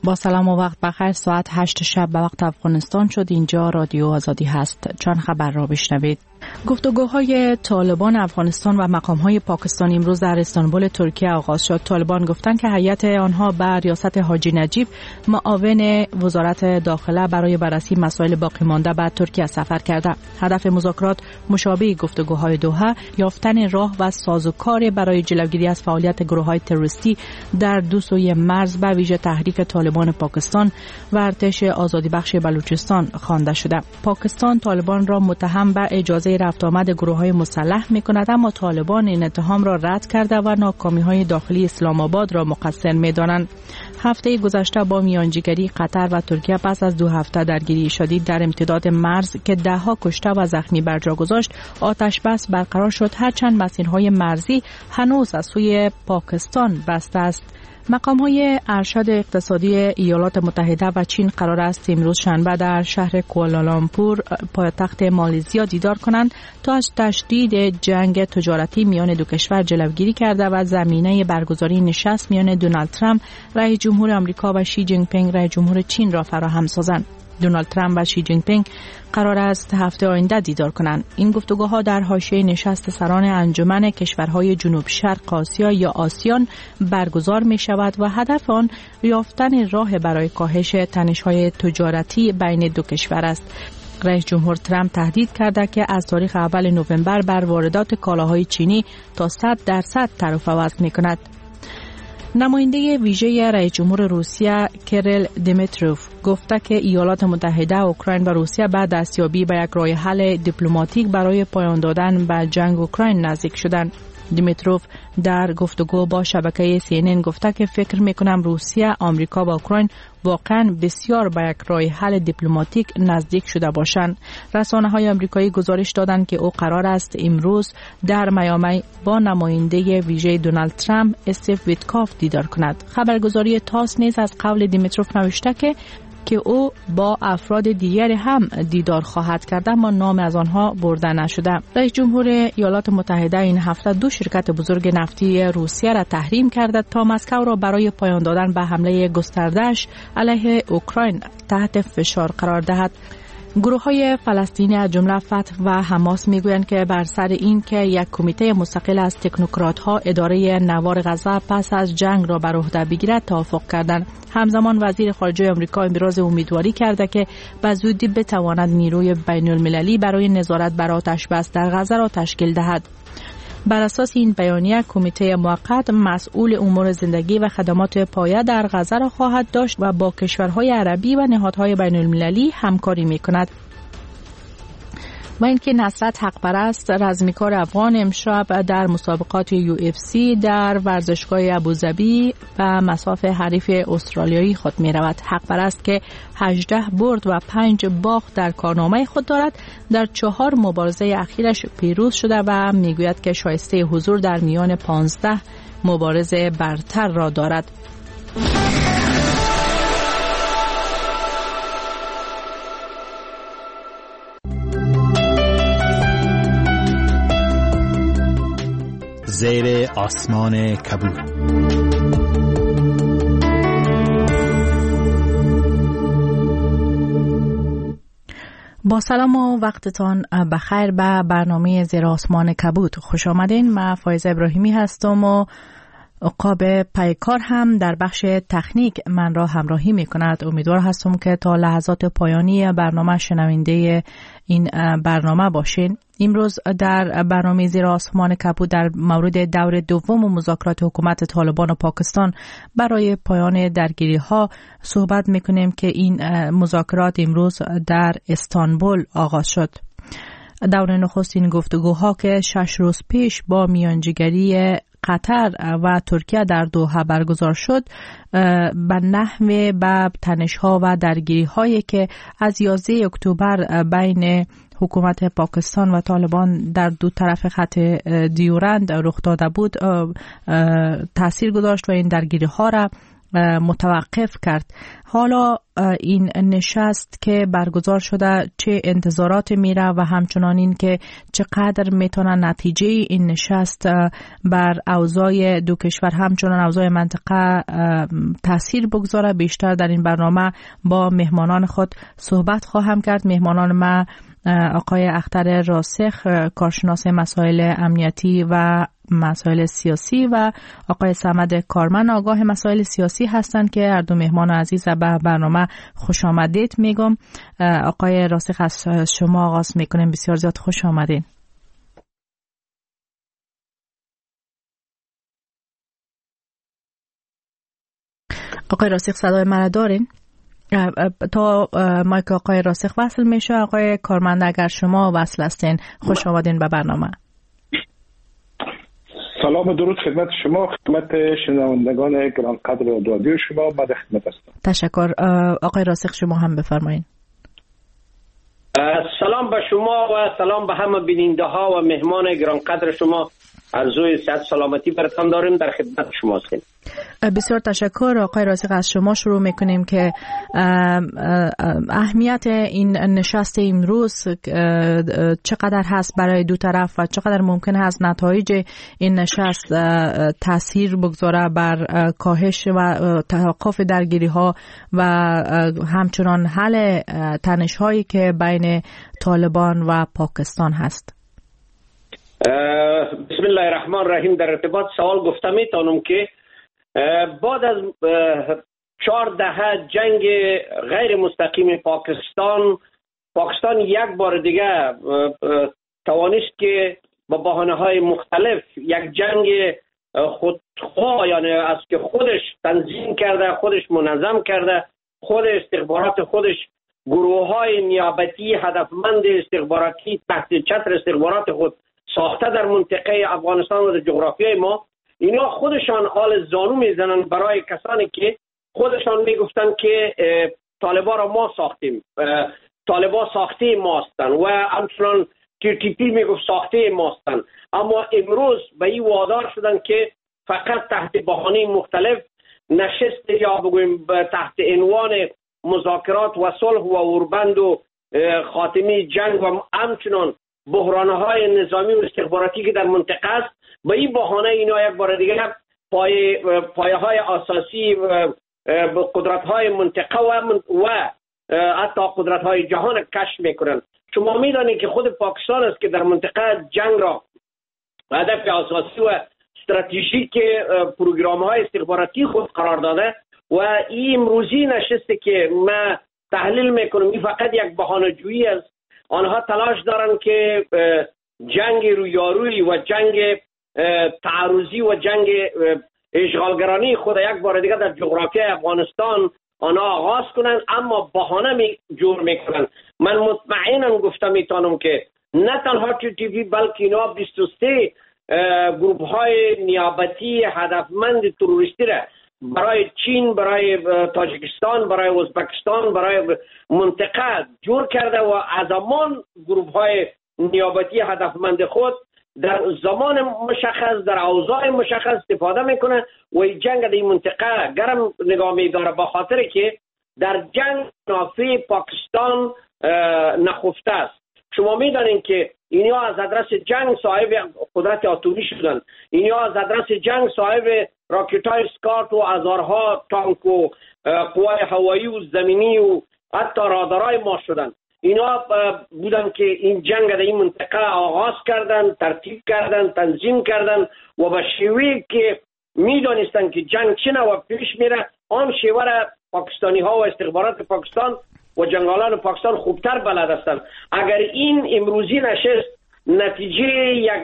با سلام و وقت بخیر. ساعت 8 شب به وقت افغانستان شد. اینجا رادیو آزادی هست. چند خبر را بشنوید. گفتگوهای طالبان افغانستان و مقامهای پاکستان امروز در استانبول ترکیه آغاز شد. طالبان گفتند که هیئت آنها به ریاست حاجی نجیب معاون وزارت داخله برای بررسی مسائل باقی مانده به ترکیه سفر کرده. هدف مذاکرات مشابه گفتگوهای دوحه یافتن راه و سازوکار برای جلوگیری از فعالیت گروه‌های تروریستی در دو سوی مرز به ویژه تحریک طالبان پاکستان و ارتش آزادی بخش بلوچستان خوانده شده. پاکستان طالبان را متهم به اجازه رفت آمد گروه‌های مسلح می‌کند، اما طالبان این اتهام را رد کرده و ناکامی‌های داخلی اسلام آباد را مقصر می‌دانند. هفته گذشته با میانجیگری قطر و ترکیه پس از 2 هفته درگیری شدید در امتداد مرز که ده‌ها کشته و زخمی بر جا گذاشت، آتش بس برقرار شد، هرچند مسیرهای مرزی هنوز از سوی پاکستان بسته است. مقام‌های ارشد اقتصادی ایالات متحده و چین قرار است امروز شنبه در شهر کوالالامپور پایتخت مالزیا دیدار کنند تا از تشدید جنگ تجارتی میان دو کشور جلوگیری کرده و زمینه برگزاری نشست میان دونالد ترامپ رئیس جمهور آمریکا و شی جین پینگ رئیس جمهور چین را فراهم سازند. دونالد ترامپ و شی جین پینگ قرار است هفته آینده دیدار کنند. این گفتگوها در حاشیه نشست سران انجمن کشورهای جنوب شرق آسیا یا آسیان برگزار می شود و هدف آن یافتن راه برای کاهش تنش‌های تجارتی بین دو کشور است. رئیس جمهور ترامپ تهدید کرده که از تاریخ اول نوامبر بر واردات کالاهای چینی تا 100% تعرفه وضع می کند. نماینده ویژه رئیس جمهور روسیه کیریل دیمیتروف گفته که ایالات متحده، اوکراین و روسیه بعد دستیابی به یک راه حل دیپلماتیک برای پایان دادن به جنگ اوکراین نزدیک شدند. دیمیتروف در گفتگو با شبکه CNN گفته که فکر میکنم روسیه، آمریکا و اوکراین واقعا بسیار به یک راه حل دیپلماتیک نزدیک شده باشند. رسانه‌های آمریکایی گزارش دادند که او قرار است امروز در میامی با نماینده ویژه دونالد ترامپ استیو ویتکاف دیدار کند. خبرگزاری تاس نیز از قول دیمیتروف نوشته که او با افراد دیگری هم دیدار خواهد کرد، اما نام از آنها برده نشده. رئیس جمهور ایالات متحده این هفته 2 شرکت بزرگ نفتی روسیه را تحریم کرده تا مسکو را برای پایان دادن به حمله گسترده‌اش علیه اوکراین تحت فشار قرار دهد. گروه‌های فلسطینی از جمله فتح و حماس میگویند که بر سر این که یک کمیته مستقل از تکنوکرات‌ها اداره نوار غزه پس از جنگ را بر عهده بگیرد توافق کردند. همزمان وزیر خارجه آمریکا ابراز امیدواری کرده که به زودی بتواند نیروی بین‌المللی برای نظارت بر آتش بس در غزه را تشکیل دهد. بر اساس این بیانیه کمیته موقت مسئول امور زندگی و خدمات پایه در غزه را خواهد داشت و با کشورهای عربی و نهادهای بین‌المللی همکاری می‌کند. و اینکه نصرت حق پرست رزمیکار افغان امشب در مسابقات UFC در ورزشگاه ابوظبی و مصاف حریف استرالیایی خود می رود. حق پرست که 18 برد و 5 باخت در کارنامه خود دارد، در 4 مبارزه اخیرش پیروز شده و می گوید که شایسته حضور در میان 15 مبارزه برتر را دارد. زیر آسمان کبود. با سلام و وقتتان بخیر به برنامه زیر آسمان کبود خوش آمدین. من فایزه ابراهیمی هستم و عقاب پیکار هم در بخش تکنیک من را همراهی می کند. امیدوار هستم که تا لحظات پایانی برنامه شنونده این برنامه باشین. امروز در برنامه زیر آسمان کبود در مورد دور دوم مذاکرات حکومت طالبان و پاکستان برای پایان درگیری ها صحبت میکنیم که این مذاکرات امروز در استانبول آغاز شد. دور نخستین گفتگوها که 6 روز پیش با میانجیگری قطر و ترکیه در دوحه برگزار شد به نحو به تنش‌ها و درگیری‌هایی که از 11 اکتبر بین حکومت پاکستان و طالبان در دو طرف خط دیورند رخ داده بود تاثیر گذاشت و این درگیری‌ها را متوقف کرد. حالا این نشست که برگزار شده چه انتظارات میره و همچنان این که چقدر میتونه نتیجه این نشست بر اوضاع دو کشور همچنان اوضاع منطقه تاثیر بگذاره، بیشتر در این برنامه با مهمانان خود صحبت خواهم کرد. مهمانان ما آقای اختر راسخ، کارشناس مسائل امنیتی و مسائل سیاسی، و آقای صمد کارمن، آگاه مسائل سیاسی هستند که هر دو مهمان عزیز به برنامه خوش آمدید میگم. آقای راسخ از شما آغاز میکنیم. بسیار زیاد خوش آمدین. آقای راسخ صدای مرا دارین؟ تا مایک آقای راسخ وصل میشه. آقای کارمند اگر شما وصل هستین خوش آمدین به برنامه. سلام و درود خدمت شما، خدمت شنوندگان گرانقدر رادیو شما. بعد خدمت هستم. تشکر. آقای راسخ شما هم بفرمایید. سلام به شما و سلام به همه بیننده ها و مهمان گرانقدر شما. عرضوی صحت سلامتی براتون داریم، در خدمت شما هستیم. بسیار تشکر. آقای راسخ از شما شروع میکنیم که اهمیت این نشست امروز چقدر هست برای دو طرف و چقدر ممکن هست نتایج این نشست تاثیر بگذاره بر کاهش و توقف درگیری ها و همچنان حل تنش هایی که بین طالبان و پاکستان هست. بسم الله الرحمن الرحیم. در ارتباط سوال گفتم میتونم که بعد از 4 دهه جنگ غیر مستقیم پاکستان یک بار دیگه توانست که با بهانه‌های مختلف یک جنگ خودخواه، یعنی از که خودش تنظیم کرده، خودش منظم کرده، خود استخبارات خودش، گروه‌های نیابتی هدفمند استخباراتی تحت چتر استخبارات خود ساخته در منطقه افغانستان و در جغرافیای ما، اینا خودشان آل زانو میزنن برای کسانی که خودشان میگفتن که طالبان را ما ساختیم، طالبان ساخته ما هستند و همچنان TTP میگفت ساخته ما هستند. اما امروز به این وادار شدن که فقط تحت بهانه مختلف نشست یا بگویم تحت عنوان مذاکرات و صلح و اوربند و خاتمه جنگ و همچنان بحران‌های نظامی و استخباراتی که در منطقه است، با این بهانه اینا یک بار دیگه پایه‌های اساسی قدرت‌های منطقه و حتی قدرت‌های جهان کشف می‌کنند. شما می‌دانید که خود پاکستان است که در منطقه جنگ را هدف اساسی و استراتژیک پروگرام‌های استخباراتی خود قرار داده و این امروزی نشسته که ما تحلیل می‌کنم این فقط یک بهانه‌جویی است. آنها تلاش دارند که جنگ رویارویی و جنگ تعرضی و جنگ اشغالگرانی خود یک بار دیگه در جغرافیای افغانستان آنها آغاز کنند، اما بهانه جور میکنند. من مطمئنم گفتم میتونم که نه تنها TTP بلکه اینا 23 گروه های نیابتی هدفمند تروریستی را برای چین، برای تاجیکستان، برای ازبکستان، برای منطقه جور کرده و از همان گروه های نیابتی هدفمند خود در زمان مشخص در اوضاع مشخص استفاده میکنه و این جنگ در این منطقه گرم نگاه میداره، با خاطر که در جنگ نافع پاکستان نخفته است. شما میدانید که اینها از ادرس جنگ صاحب قدرت اتمی شدند، اینها از ادرس جنگ صاحب راکت‌های اسکات و هزارها تانک و قوای هوایی و زمینی و حتی رادارهای ما شدند. اینا بودن که این جنگ در این منطقه آغاز کردن، ترتیب کردن، تنظیم کردن و به شیوهی که میدانستن که جنگ چه نوع پیش میره آن شیوه را پاکستانی ها و استخبارات پاکستان و جنگالان پاکستان خوبتر بلد هستند. اگر این امروزی نشست نتیجه یک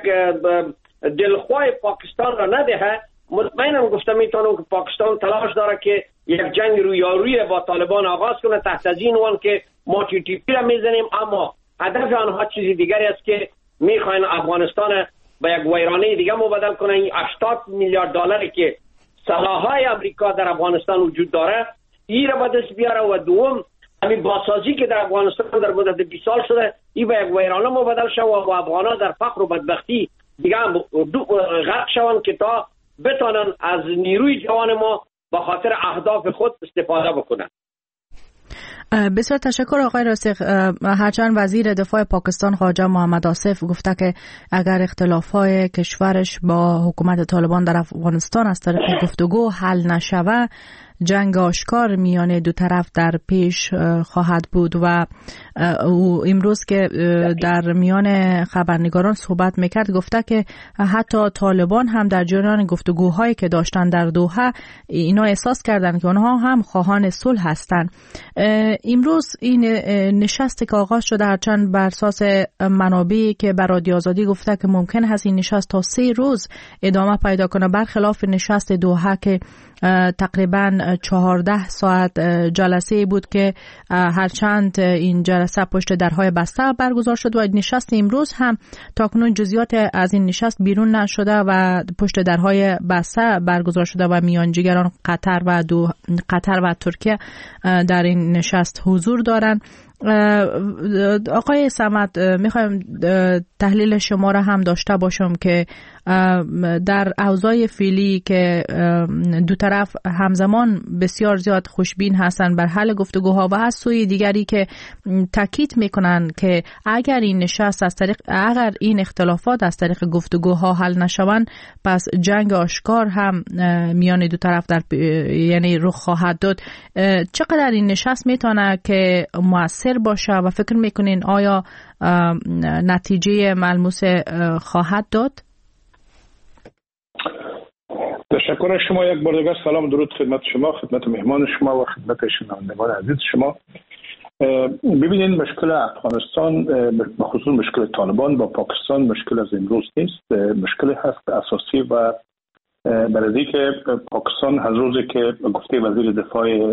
دلخواه پاکستان را ندهه، مطمئنم گفتم میتونم که پاکستان تلاش داره که یک جنگ رویارویی با طالبان آغاز کنه تحت از این عنوان که ما TTP را میزنیم، اما هدف آنها چیزی دیگری است که میخواین افغانستان به یک ویرانه دیگه مبدل کنن. این 80 میلیارد دلاری که سلاح‌های امریکا در افغانستان وجود داره این را به دست بیاره و دوم همین بازسازی که در افغانستان در مدت 20 سال شده این به یک ویرانه مبدل شود و افغان‌ها در فقر و بدبختی دیگه غرق شوند که تا بتانن از نیروی جوان ما به خاطر اهداف خود استفاده بکنند. بسیار تشکر آقای راسخ. هرچند وزیر دفاع پاکستان خواجه محمد آصف گفته که اگر اختلافات کشورش با حکومت طالبان در افغانستان از طریق گفتگو حل نشود، جنگ آشکار میان دو طرف در پیش خواهد بود و او امروز که در میان خبرنگاران صحبت میکرد گفته که حتی طالبان هم در جریان گفتگوهایی که داشتن در دوحه اینا احساس کردن که اونها هم خواهان صلح هستند. امروز این نشست که آغاز شده، هرچند بر اساس منابعی که بر رادیو آزادی گفته که ممکن هست این نشست تا 3 روز ادامه پیدا کنه، برخلاف نشست دوحه که تقریبا 14 ساعت جلسه بود که هرچند این جلسه پشت درهای بسته برگزار شد و نشست امروز هم تاکنون جزئیات از این نشست بیرون نشده و پشت درهای بسته برگزار شده و میانجیگران قطر و ترکیه در این نشست حضور دارند. آقای صمد، میخوایم تحلیل شما را هم داشته باشم که در اوضاع فعلی که دو طرف همزمان بسیار زیاد خوشبین هستند بر حل گفتگوها و از سوی دیگری که تاکید میکنن که اگر این نشست اگر این اختلافات از طریق گفتگوها حل نشوند، پس جنگ آشکار هم میان دو طرف یعنی رخ خواهد داد. چقدر این نشست میتونه که مؤثر باشه و فکر میکنین آیا نتیجه ملموس خواهد داد؟ تشکر از شما. یک بار دیگر سلام درود خدمت شما، خدمت مهمان شما و خدمت شنوندگان عزیز شما. ببینید، مشکل افغانستان به خصوص مشکل طالبان با پاکستان مشکل از امروز نیست، مشکل هست اساسی و برای که پاکستان از روزی که گفته وزیر دفاع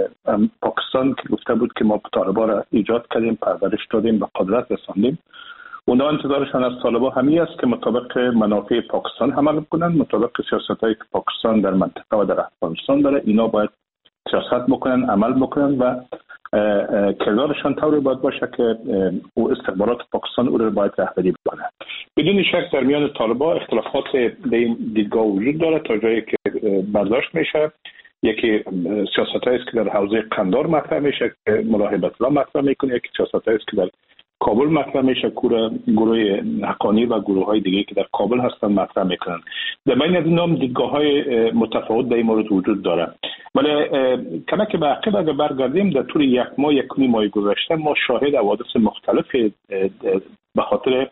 پاکستان که گفته بود که ما طالبان را ایجاد کردیم، پرورش دادیم، به قدرت رساندیم، اونا انتظارشان از طالبان همین است که مطابق منافع پاکستان عمل کنند، مطابق سیاستایی که پاکستان در منطقه و در افغانستان داره اینا باید سیاست بکنن، عمل بکنن و کردارشان طوری باید باشه که او استخبارات پاکستان او را باید رهبری بکنه. بدون شک در میان طالبان اختلافات به این دیدگاه وجود داره تا جایی که برداشت میشه. یکی سیاستایی است که در حوزه قندار مطرح میشه که ملاحظه الله مطرح میکنه، یکی سیاستایی است که در کابل مطرح میشه که گروه حقانی و گروه های دیگه که در کابل هستن مطرح میکنن. در بین از اینا دیدگاه های متفاوت در این مورد وجود داره. ولی کمک به عقب اگر برگردیم، در طول یک ماه گذشته ما شاهد حوادث مختلف به خاطر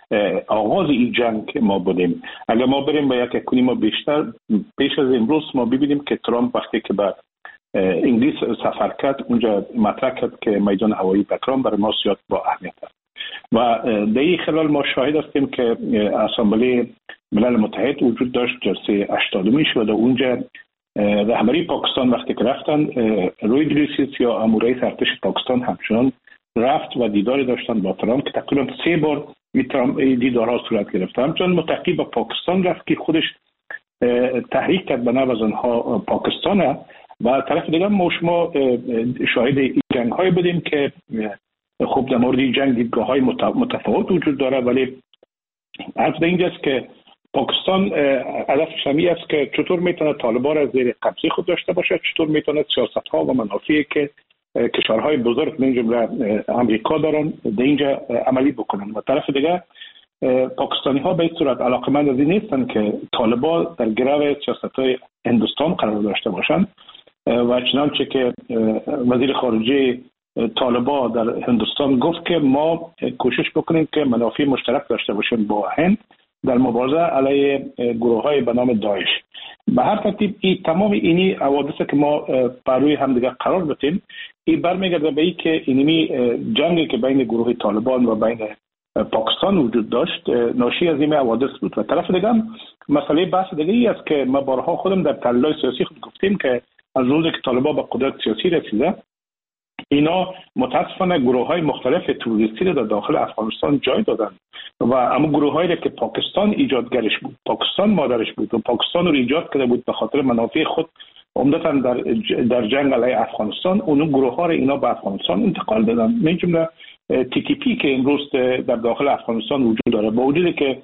آغاز این جنگ ما بودیم. اگر ما بریم به یک ماه بیشتر پیش از امروز، ما ببینیم که ترامپ وقتی که به انگلیس سفر کرد، اونجا مطرح کرد که میدان هوایی بکرام برای ما زیاد با اهمیت است و در این خلال ما شاهد هستیم که اسامبله ملل متحد وجود داشت، جلسه 80 شد و در اونجا رهبری پاکستان وقتی که رفتن، روی جلیسیس یا امورای ارتش پاکستان همچنان رفت و دیداری داشتن با ترامپ که تقریبا 3 بار دیدارها صورت گرفت. همچنان متقی به پاکستان رفت که خودش تحریک کرد به نوع از آنها پاکستانه و طرف دیگر ما شما شاهد این جنگ های بودیم که خب در مورد این جنگ دیدگاه های متفاوت وجود داره، ولی عرض به اینجاست که پاکستان هدفش همی است که چطور میتونه طالبان را زیر قبضه خود داشته باشه، چطور میتونه سیاست ها و منافعی که کشورهای بزرگ من جمله امریکا دارن در اینجا عملی بکنن. و طرف دیگر پاکستانی ها به این صورت علاقمند از این نیستن که طالبان در گرو سیاست های هندوستان قرار داشته باشند و چنانچه که وزیر خارجه طالبان در هندوستان گفت که ما کوشش بکنیم که منافع مشترک داشته باشیم با هند در مبارزه علیه گروه های به نام داعش. به هر ترتیب این تمام اینی حوادث که ما بر روی هم دیگه قرار بدیم، این برمیگرده به این که اینمی جنگی که بین گروه طالبان و بین پاکستان وجود داشت ناشی از این حوادث بود. و طرف دیگه مسئله بحث دیگه ای است که ما بارها خودم در تحلیل سیاسی خود گفتیم که از روزی که طالبان به قدرت سیاسی رسیده، اینا متاسفانه گروه های مختلف تروریستی را در داخل افغانستان جای دادن و اما گروه هایی که پاکستان ایجادگرش بود، پاکستان مادرش بود و پاکستان رو ایجاد کرده بود به خاطر منافع خود، عمدتاً در جنگ علیه افغانستان، اون گروه ها را اینا به افغانستان انتقال دادن. من جمله TTP که امروز در داخل افغانستان وجود داره، با وجودی که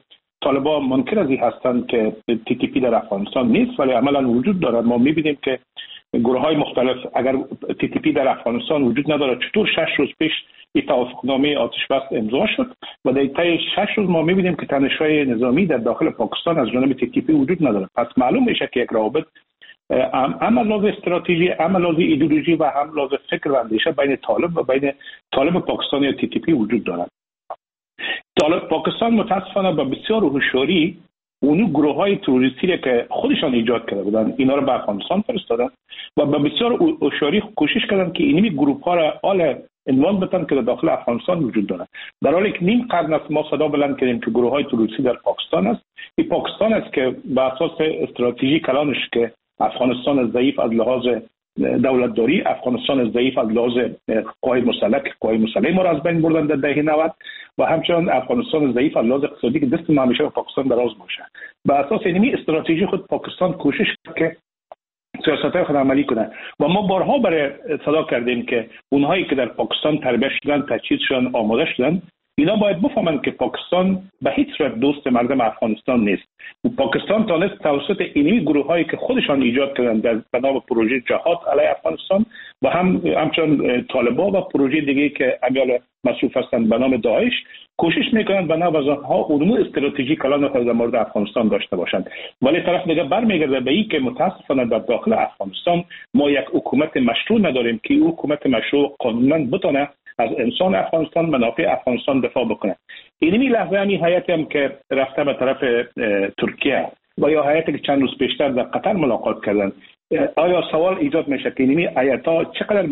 طالبان منکر از این هستند که تی تی پی در افغانستان نیست، ولی عملا وجود دارد. ما می‌بینیم که گروه های مختلف، اگر تی تی پی در افغانستان وجود نداره، چطور 6 روز پیش این توافقنامه آتش بس امضا شد و در طی 6 روز ما می‌بینیم که تنش‌های نظامی در داخل پاکستان از جانب تی تی پی وجود نداره. پس معلوم میشه که یک روابط هم لازم استراتژی، هم لازم ایدئولوژی و هم لازم فکر و اندیشه بین طالب و بین طالب پاکستانی و تی تی پی وجود دارد. طالب پاکستان متاسفانه با بسیار هوشیاری اون گروه‌های تروریستی که خودشان ایجاد کرده بودند اینا رو به افغانستان فرستادن و با بسیار هوشیاری کوشش کردند که اینمی گروه‌ها را آل عنوان بدن که در داخل افغانستان وجود دارند، در حالی که نیم قرن است ما صدا بلند کردیم که گروه‌های تروریستی در پاکستان است. این پاکستان است که به اساس استراتژی کلانش که افغانستان ضعیف از لحاظ دولتداری، افغانستان ضعیف از لحاظ قوای مسلح ما را از بین بردن در دهه 90 و همچنان افغانستان ضعیف از لحاظ اقتصادی که دست ما همیشه به پاکستان دراز باشه. به اساس اینمی استراتژی خود پاکستان کوشش کرد که سیاست‌های خود عملی کنه و ما بارها برای صدا کردیم که اونهایی که در پاکستان تربیت شدن، تجهیز شدن، آماده شدن، اینا باید بفهمند که پاکستان به هیچ صورت دوست مردم افغانستان نیست. و پاکستان تانست توسط اینمی گروه‌هایی که خودشان ایجاد کردن در بنا به پروژه جهاد علیه افغانستان و همچنان طالبان و پروژه دیگه که امیال مصروف هستند به نام داعش، کوشش میکنند بنا به آنها اونمو استراتژی کلان خود در مورد افغانستان داشته باشند. ولی طرف دیگه برمیگرده به این که متاسفانه در داخل افغانستان ما یک حکومت مشروع نداریم که این حکومت مشروع قانونا بتونه از انسان افغانستان، منافع افغانستان دفاع بکنه. اینمی لحظه همین هیئتی هم که رفته به طرف ترکیه و یا هیئتی که چند روز پیشتر در قطر ملاقات کردن، آیا سوال ایجاد میشه که اینمی هیئت‌ها چقدر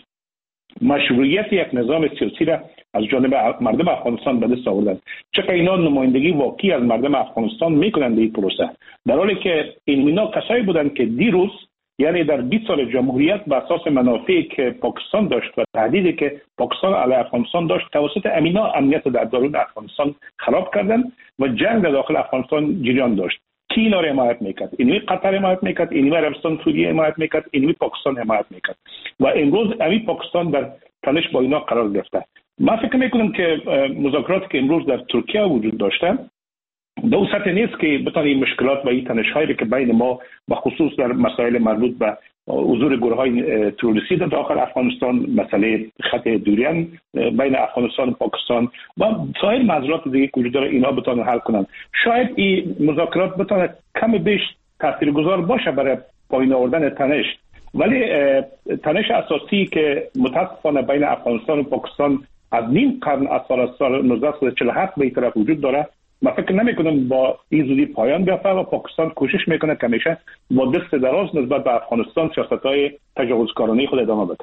مشروعیت یک نظام سیاسی را از جانب مردم افغانستان به دست آوردن؟ چقدر اینا نمایندگی واقعی از مردم افغانستان میکنند در این پروسه، در حالی که اینا کسایی بودند که دیروز، یعنی در 20 سال جمهوریت، به اساس منافعی که پاکستان داشت و تهدیدی که پاکستان علیه افغانستان داشت توسط امینا امنیت در درون افغانستان خراب کردن و جنگ در داخل افغانستان جریان داشت. کی اینا را حمایت میکرد؟ اینمی قطر حمایت میکرد، اینمی عربستان سعودی حمایت میکرد، اینمی پاکستان حمایت میکرد و امروز همین پاکستان در تنش با اینا قرار گرفته. من فکر میکنم که مذاکراتی که امروز در ترکیه وجود داشته دو سطح نیست که بتونه این مشکلات و این تنش‌هایی که بین ما و خصوص در مسائل مربوط به حضور گروه‌های تروریستی در داخل افغانستان، مسئله خط دوریان بین افغانستان و پاکستان و سایر معضلات دیگه که وجود داره اینا بتونه حل کنن. شاید این مذاکرات بتونه کم بیش تاثیرگذار باشه برای پایین آوردن تنش، ولی تنش اساسی که متاسفانه بین افغانستان و پاکستان از نیم قرن از سال 1947 به این طرف وجود داره، من فکر نمیکنم با این زودی پایان بیافته و پاکستان کوشش میکنه که همیشه با دست دراز نسبت به افغانستان سیاست‌های تجاوزکارانه خود ادامه بده.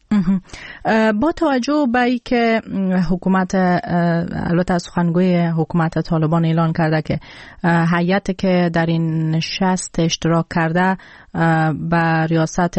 با توجه به اینکه حکومت، البته از سخنگوی حکومت طالبان اعلان کرده که هیئتی که در این نشست اشتراک کرده به ریاست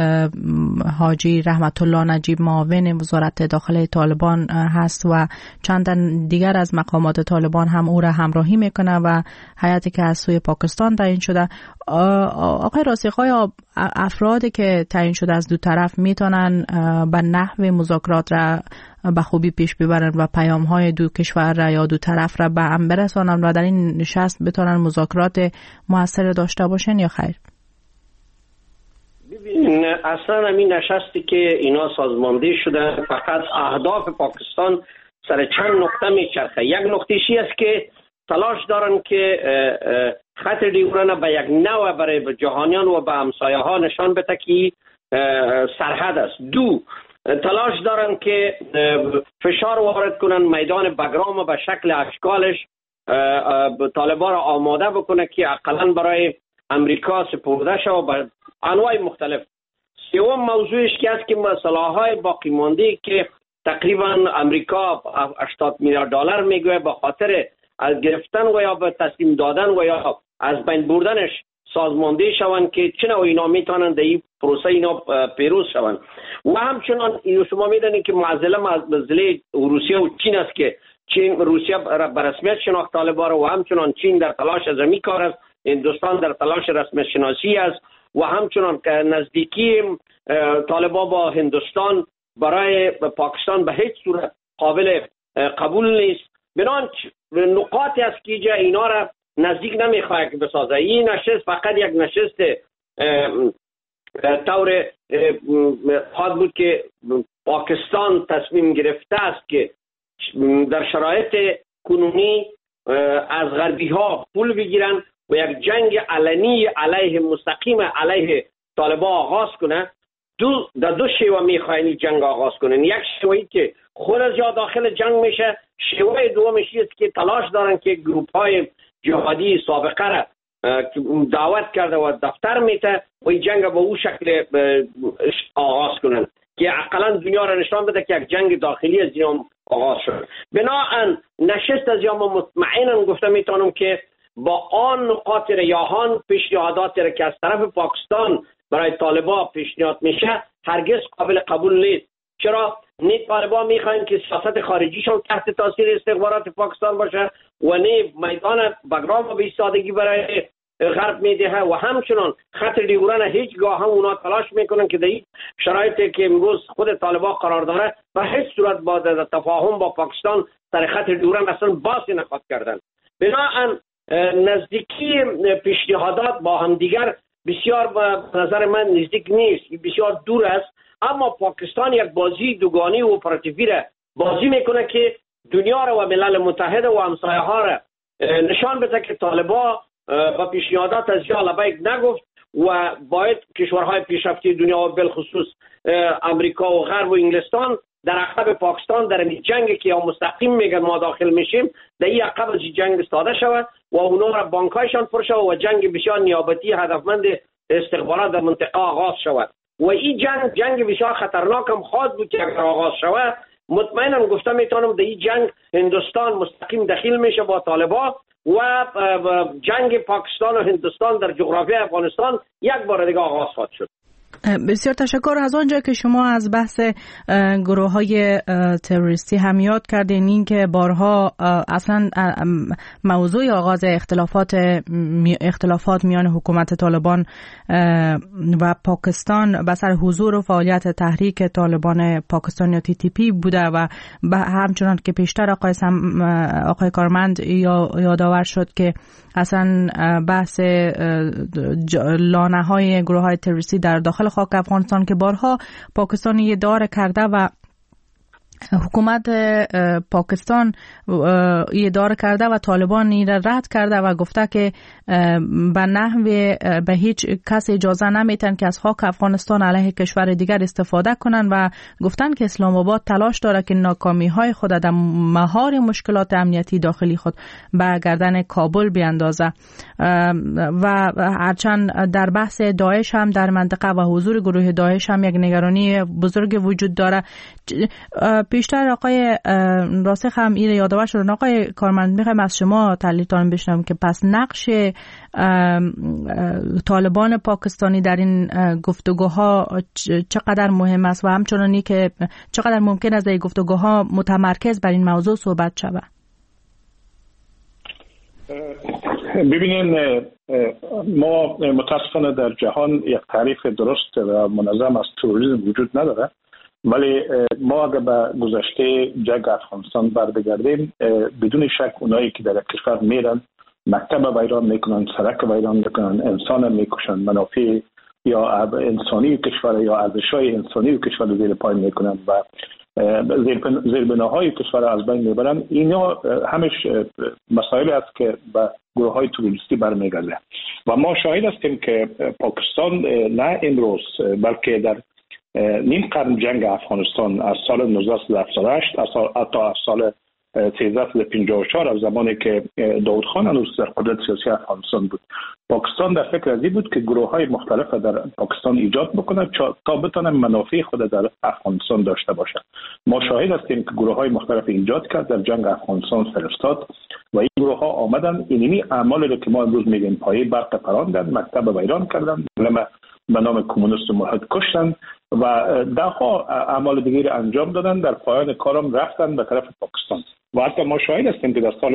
حاجی رحمت الله نجیب معاون وزارت داخله طالبان هست و چند دیگر از مقامات طالبان هم او را همراهی میکنه و هیئتی که از سوی پاکستان تعیین شده، آقای راسخ‌های افرادی که تعیین شده از دو طرف میتونن به نحو مذاکرات را به خوبی پیش ببرن و پیام‌های دو کشور را یا دو طرف را به هم برسانن و در این نشست بتونن مذاکرات موثر داشته باشن یا خیر؟ ببین، اصلا همین نشستی که اینا سازماندهی شده فقط اهداف پاکستان سر چند نقطه میچرخه. یک نقطه‌شی است که تلاش دارن که خط دیوران به یک نوع برای جهانیان و به همسایه ها نشان بده که سرحد است. دو، تلاش دارن که فشار وارد کنن میدان بگرام به شکل اشکالش طالبان را آماده بکنه که اقلا برای امریکا سپرده شود به انواع مختلف. سوم موضوعش که است که مسئله‌های باقی مانده که تقریبا امریکا 80 میلیارد دلار میگوه به خاطر از گرفتن و یا به تسلیم دادن و یا از بین بردنش سازمانده شوند که چه نوع اینا میتونن در این پروسه اینا پیروز شوند. و همچنان شما میدونید که معضله روسیه و چین است که چین روسیه به رسمیت شناخت طالبان و همچنان چین در تلاش از این کار است، هندوستان در تلاش رسمیت شناسی است و همچنان نزدیکی طالبان با هندوستان برای پاکستان به هیچ صورت قابل قبول نیست. بنابراین نقاطی است که اینا را نزدیک نمیخواد که بسازه. این نشست فقط یک نشست طور خواهد بود که پاکستان تصمیم گرفته است که در شرایط کنونی از غربی ها پول بگیرن و یک جنگ علنی علیه مستقیم علیه طالبان آغاز کنه. در دو شیوه میخواین جنگ آغاز کنن. یک شیوهی که خود از یا داخل جنگ میشه، شیوه دومش است که تلاش دارن که گروپ های جهادی سابقه را دعوت کرده و دفتر میته و این جنگ به او شکل آغاز کنن که اقلا دنیا را نشان بده که یک جنگ داخلی از اینام آغاز شد. بنابراین نشست از یا مطمئنا گفته میتونم که با آن نقاط ریاحان پیشنهادات را که از طرف پاکستان برای طالبان پیشنهاد میشه هرگز قابل قبول نیست. چرا؟ نه طالبان میخواین که سیاست خارجیشون تحت تاثیر استخبارات پاکستان باشه و نه میدان بگرام به ایستادگی برای غرب میده و همچنان خط دیوران هیچگاه هم اونا تلاش میکنن که در این شرایطی که امروز خود طالبان قرار داره و هیچ صورت با تفاهم با پاکستان سر خط دیوران اصلا باسی نخواد کردن. بنابراین نزدیکی پیشنهادات با هم دیگر بسیار به نظر من نزدیک نیست، بسیار دور است. اما پاکستان یک بازی دوگانی و اپراتیوی را بازی میکنه که دنیا را و ملل متحد و همسایه ها را نشان بده که طالبان با پیشنهادات از یا لبیک نگفت و باید کشورهای پیشرفته دنیا و بالخصوص امریکا و غرب و انگلستان در عقب پاکستان در این جنگی که یا مستقیم میگن ما داخل میشیم در این عقب از جنگ استاده شود و اونا را بانکایشان پر شود و جنگ بسیار نیابتی هدفمند استخبارات در منطقه آغاز شود و این جنگ بسیار خطرناک هم خواهد بود که اگر آغاز شود. مطمئنا گفته میتونم در این جنگ هندوستان مستقیم دخیل میشه با طالبان و جنگ پاکستان و هندوستان در جغرافیای افغانستان یک بار دیگه آغاز خواهد شد. بسیار تشکر. از آنجا که شما از بحث گروه های تروریستی هم یاد کردین، این که بارها اصلا موضوع آغاز اختلافات میان حکومت طالبان و پاکستان بسر حضور و فعالیت تحریک طالبان پاکستان یا TTP بوده و همچنان که پیشتر آقای کارمند یادآور شد که اصلا بحث لانه های گروه های تروریستی در داخل خاک افغانستان که بارها پاکستان اداره کرده و حکومت پاکستان اداره کرده و طالبان این را رد کرده و گفته که به نحو به هیچ کس اجازه نمیتن که از خاک افغانستان علیه کشور دیگر استفاده کنن و گفتن که اسلام آباد تلاش داره که ناکامی های خود در مهار مشکلات امنیتی داخلی خود به گردن کابل بیاندازه و هرچند در بحث داعش هم در منطقه و حضور گروه داعش هم یک نگرانی بزرگ وجود داره. پیشتر آقای راسخ هم این یادآور شدن. آقای کارمند میخوایم از شما تحلیلتان بشنویم که پس نقش طالبان پاکستانی در این گفتگوها چقدر مهم است و همچنانی که چقدر ممکن است این گفتگوها متمرکز بر این موضوع صحبت شود. ببینین ما متاسفانه در جهان یک تعریف درست و منظم از تروریسم وجود نداره، ولی ما اگر به گذشته جنگ افغانستان برگردیم بدون شک اونایی که در کشور میرن مکتب ویران میکنن، سرک ویران میکنن، انسان میکشن، منافع یا انسانی کشور یا ارزش‌های انسانی کشور زیر پای میکنن و زیربناهای کشور از بین میبرن. اینا همش مسائل است که به گروه‌های تروریستی برمیگرده و ما شاهد هستیم که پاکستان نه امروز بلکه در نیم قرن جنگ افغانستان از سال 1978 تا سال 1354 از زمانی که داود خان هنوز در قدرت سیاسی افغانستان بود، پاکستان در فکر از این بود که گروه‌های مختلف در پاکستان ایجاد بکنه تا بتونه منافع خود در افغانستان داشته باشه. ما شاهد هستیم که گروه‌های مختلف ایجاد کرد، در جنگ افغانستان فرستاد و این گروه‌ها آمدن اینمی اعمالی رو که ما امروز میگیم پایه برق پراندن، مکتب ویران کردن، به نام کمونیست ملحد کشتن و دهها اعمال دیگری انجام دادن. در پایان کارم رفتن به طرف پاکستان و حتی ما شاهد هستیم که در سال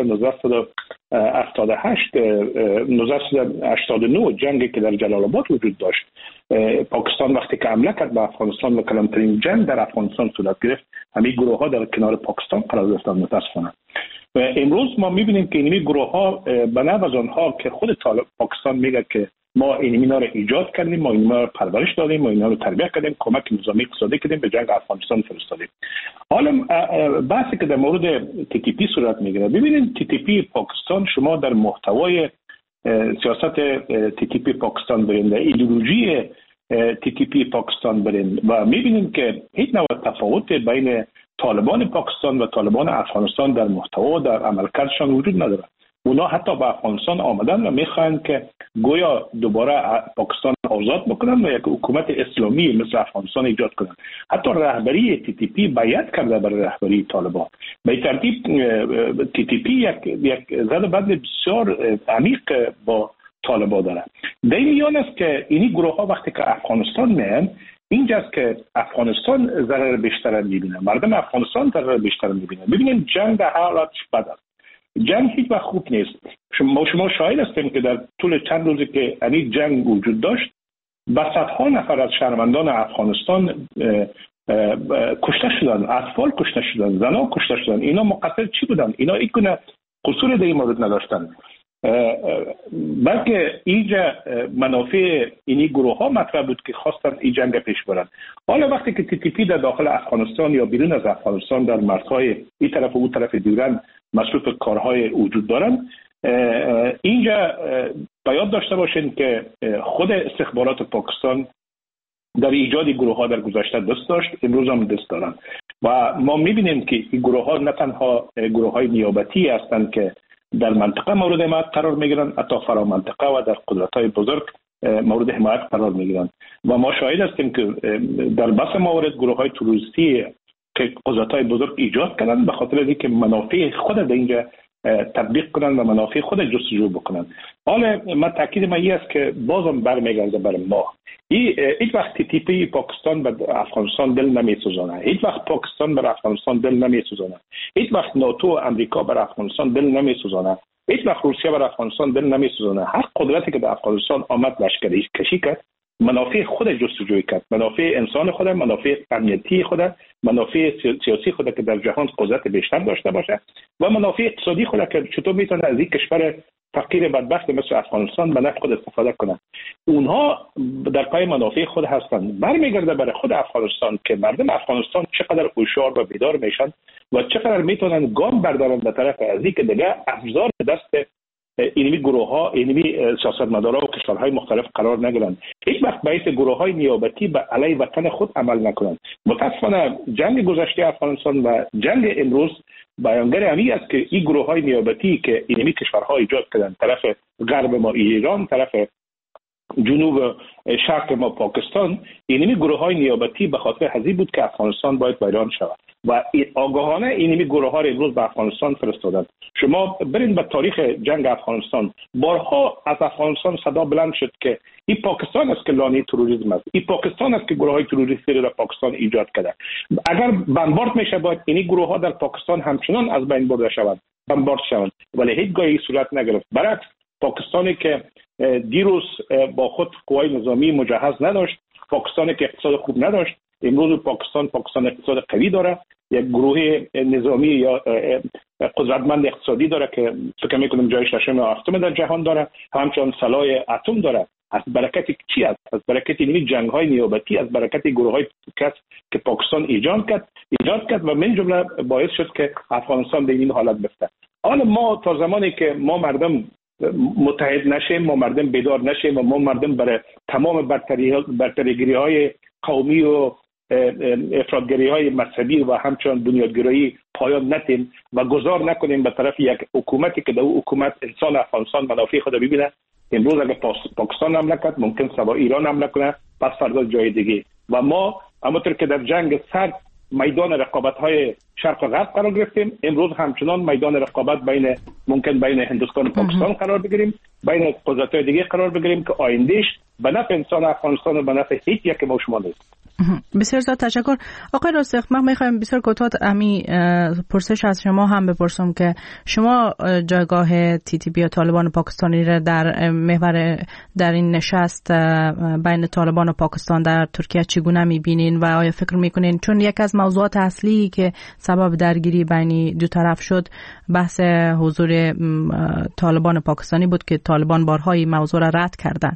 1989 جنگی که در جلال آباد وجود داشت، پاکستان وقتی که حمله کرد به افغانستان و کلانترین جنگ در افغانستان صورت گرفت، همین گروه ها در کنار پاکستان قرار گرفتن. متاسفانه امروز ما میبینیم که اینمی گروه ها به نوع از آنها که خود پاکستان میگه که ما اینا رو ایجاد کردیم، ما اینا رو پرورش دادیم، ما اینا رو تربیت کردیم، کمک نظامی اقتصادی کردیم، به جنگ افغانستان فرستادیم. حالا بحثی که در مورد TTP صورت میگیره، ببینید TTP پاکستان، شما در محتوای سیاست TTP پاکستان برین، در ایدئولوژی TTP پاکستان برین و میبینیم که هیچ نوع تفاوت بین طالبان پاکستان و طالبان افغانستان در محتوا و در عملکردشان وجود نداره. اونا حتی به افغانستان آمدن و میخواهند که گویا دوباره پاکستان آزاد بکنن و یک حکومت اسلامی مثل افغانستان ایجاد کنن. حتی رهبری TTP بیعت کرده برای رهبری طالبان. به ترتیب TTP یک زد بند بسیار عمیق با طالبان داره. در این میان است که اینی گروه ها وقتی که افغانستان میان، اینجاست که افغانستان ضرر بیشتر میبینه، مردم افغانستان ضرر بیشتر میبینه. ببینید جنگ در حالتش بد است. جنگ هیچ وقت خوب نیست. شما شاهد هستیم که در طول چند روزی که این جنگ وجود داشت، به صدها نفر از شهروندان افغانستان کشته شدن، اطفال کشته شدن، زنان کشته شدن. اینا مقصر چی بودن؟ اینا این گونه قصور در این مورد نداشتن، بلکه اینجا منافع اینی گروه ها مطرح بود که خواستن این جنگ پیش برن. حالا وقتی که TTP در داخل افغانستان یا بیرون از افغانستان در مرزهای این طرف و اون طرف دیگران مصروف کارهای وجود دارن، اینجا باید داشته باشین که خود استخبارات پاکستان در ایجاد گروه ها در گذشته دست داشت، امروز هم دست دارن و ما میبینیم که این گروه ها نه تنها گروه های نیابتی هستند که در منطقه مورد حمایت قرار میگیرن، حتی فرا منطقه و در قدرت‌های بزرگ مورد حمایت قرار میگیرن و ما شاهد هستیم که در بس موارد گروه‌های تروریستی که قدرت‌های بزرگ ایجاد کردن به خاطر اینکه منافع خود در اینجا تطبیق کنن و منافع خود جستجو بکنن. حالا من تاکید من است که بازم برمیگرده برای ما، هیچ وقت TTP پاکستان به افغانستان دل نمیسوزانه، هیچ وقت پاکستان بر افغانستان دل نمیسوزانه، هیچ وقت ناتو و امریکا بر افغانستان دل نمیسوزانه، هیچ وقت روسیه بر افغانستان دل نمیسوزانه. هر قدرتی که در افغانستان آمد لشکری کشی کرد، منافع خود جستجوی کرد، منافع انسان خود، منافع امنیتی خود، منافع سیاسی خود که در جهان قدرت بیشتر داشته باشه و منافع اقتصادی خود که چطور میتونه از این کشور فقیر بدبخت مثل افغانستان به نفع خود استفاده کنند. اونها در پای منافع خود هستند. برمیگرده برای خود افغانستان که مردم افغانستان چقدر هوشیار و بیدار میشن و چقدر میتونن گام بردارن به طرف از اینکه دیگه افزار دست اینمی گروه ها، اینمی سیاستمدارا و کشورهای مختلف قرار نگیرند. هیچ وقت باعث گروه های نیابتی به علیه وطن خود عمل نکنند. متاسفانه جنگ گذشته افغانستان و جنگ امروز بیانگر همین است که این گروه های نیابتی که اینمی کشورها ایجاد کردن، طرف غرب ما ایران، طرف جنوب شرق ما پاکستان، اینمی گروه های نیابتی به خاطر هزی بود که افغانستان باید ویران شود و آگاهانه اینمی گروه ها را امروز به افغانستان فرستادند. شما برین به تاریخ جنگ افغانستان، بارها از افغانستان صدا بلند شد که این پاکستان است که لانه تروریسم است، این پاکستان است که گروه های تروریستی را پاکستان ایجاد کرده. اگر بمبارد میشه باید این گروه ها در پاکستان همچنان از بین برده شوند، بمبارد شوند، ولی هیچگاهی صورت نگرفت. برعکس پاکستانی که دیروز با خود قوای نظامی مجهز نداشت، پاکستانی که اقتصاد خوب نداشت، امروز پاکستان اقتصاد قوی داره، یک گروه نظامی یا قدرتمند اقتصادی داره که فکر میکنم جای ششم و هفتم در جهان داره، همچنان سلاح اتم داره. از برکت چی است؟ از برکت این جنگ های نیابتی، از برکت گروه های که پاکستان ایجاد کرد و من جمله باعث شد که افغانستان به این حالت بفته. حالا ما تا زمانی که ما مردم متحد نشیم، ما مردم بیدار نشیم و ما مردم برای تمام برتریگیری های قومی و افراطگری های مذهبی و همچنان بنیادگرایی پایان ندیم و گذار نکنیم به طرف یک حکومتی که در حکومت انسان افغانستان منافع خود ببینه. امروز اگر پاکستان حمله کرد ممکن سبا ایران حمله کنه، پس فردا جای دیگه. و ما همونطور که در جنگ سرد میدان رقابت های شرق و غرب قرار گرفتیم، امروز همچنان میدان رقابت ممکن بین هندوستان و پاکستان قرار بگیریم، بین قدرت‌های دیگه قرار بگیریم که آیندهش به نفع انسان افغانستان و به نفع هیچ یک ما شما نیست. بسیار زیاد تشکر. آقای رستق، من میخوایم بسیار کوتاه امی پرسش از شما هم بپرسم که شما جایگاه TTP یا طالبان پاکستانی را در محور در این نشست بین طالبان و پاکستان در ترکیه چگونه میبینین و آیا فکر میکنین چون یک از موضوعات اصلی که سبب درگیری بین دو طرف شد بحث حضور طالبان پاکستانی بود که طالبان بارهای موضوع را رد کردن.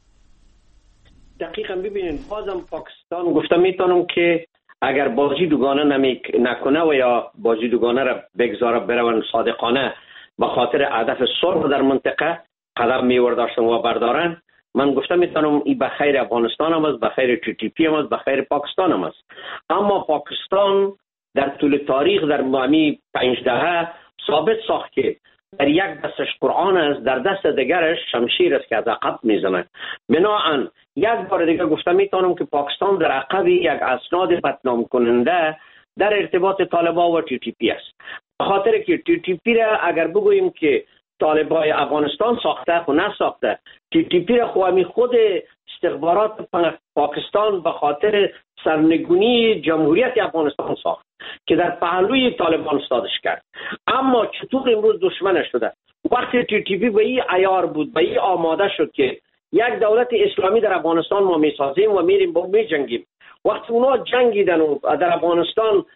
دقیقا ببینید بازم پاکستان گفتم میتونم که اگر بازی دوگانه نکنه و یا بازی دوگانه را بگذاره برون صادقانه به خاطر هدف صلح در منطقه قدم میورداشتن و بردارن، من گفتم میتونم این به خیر افغانستان هم است، به خیر TTP هم است، به خیر پاکستان هم است. اما پاکستان در طول تاریخ در مامی 5 دهه ثابت ساخت که در یک دستش قرآن است، در دست دیگرش شمشیر است که از عقب میزنه. بنابراین یک بار دیگه گفتم میتونم که پاکستان در عقب یک اسناد بدنام کننده در ارتباط طالبان و TTP است. به خاطر که TTP را اگر بگوییم که طالبان افغانستان ساخته و نساخته، TTP را خود استخبارات پاکستان به خاطر سرنگونی جمهوریت افغانستان ساخت که در پهلوی طالبان استادش کرد. اما چطور امروز دشمنش شده؟ وقتی TTP به این عیار بود، به این آماده شد که یک دولت اسلامی در افغانستان ما میسازیم و میریم با میجنگیم، وقتی اونا جنگیدن و در افغانستان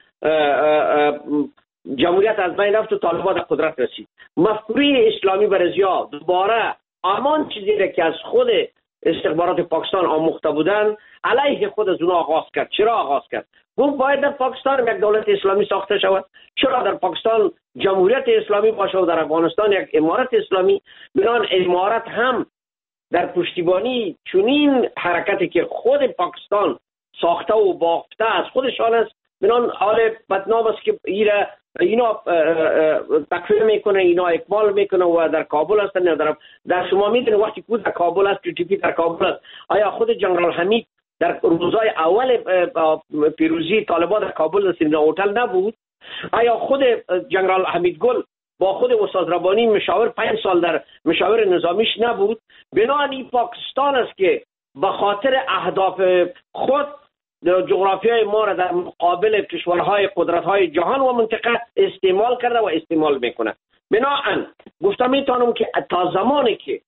جمهوریت از بین رفت و طالبان در قدرت رسید، مفکوره اسلامی برزیا دوباره همان چیزی را که از خود استخبارات پاکستان آموخته بودن علیه خود از اونها آغاز کرد. چرا آغاز کرد؟ گفت باید در پاکستان یک دولت اسلامی ساخته شود. چرا در پاکستان جمهوریت اسلامی باشه و در افغانستان یک امارت اسلامی؟ بنان امارت هم در پشتیبانی چنین حرکتی که خود پاکستان ساخته و بافته از خودشان است، بنان حال بدنام است که اینا تکفیر میکنه، اینا اقبال میکنه و در کابل هستن. در شما میدونید وقتی که در کابل است، TTP در کابل است، آیا خود جنرال حمید در روزهای اول پیروزی طالبان در کابل رسید هتل نبود؟ آیا خود جنرال حمید گل با خود استاد ربانی مشاور 5 سال در مشاور نظامیش نبود؟ بنابراین پاکستان است که به خاطر اهداف خود جغرافیای ما را در مقابل کشورهای قدرت‌های جهان و منطقه استعمال کرده و استعمال میکنه. بنابراین گفتم میتونم که تا زمانی که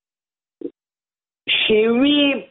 شیوی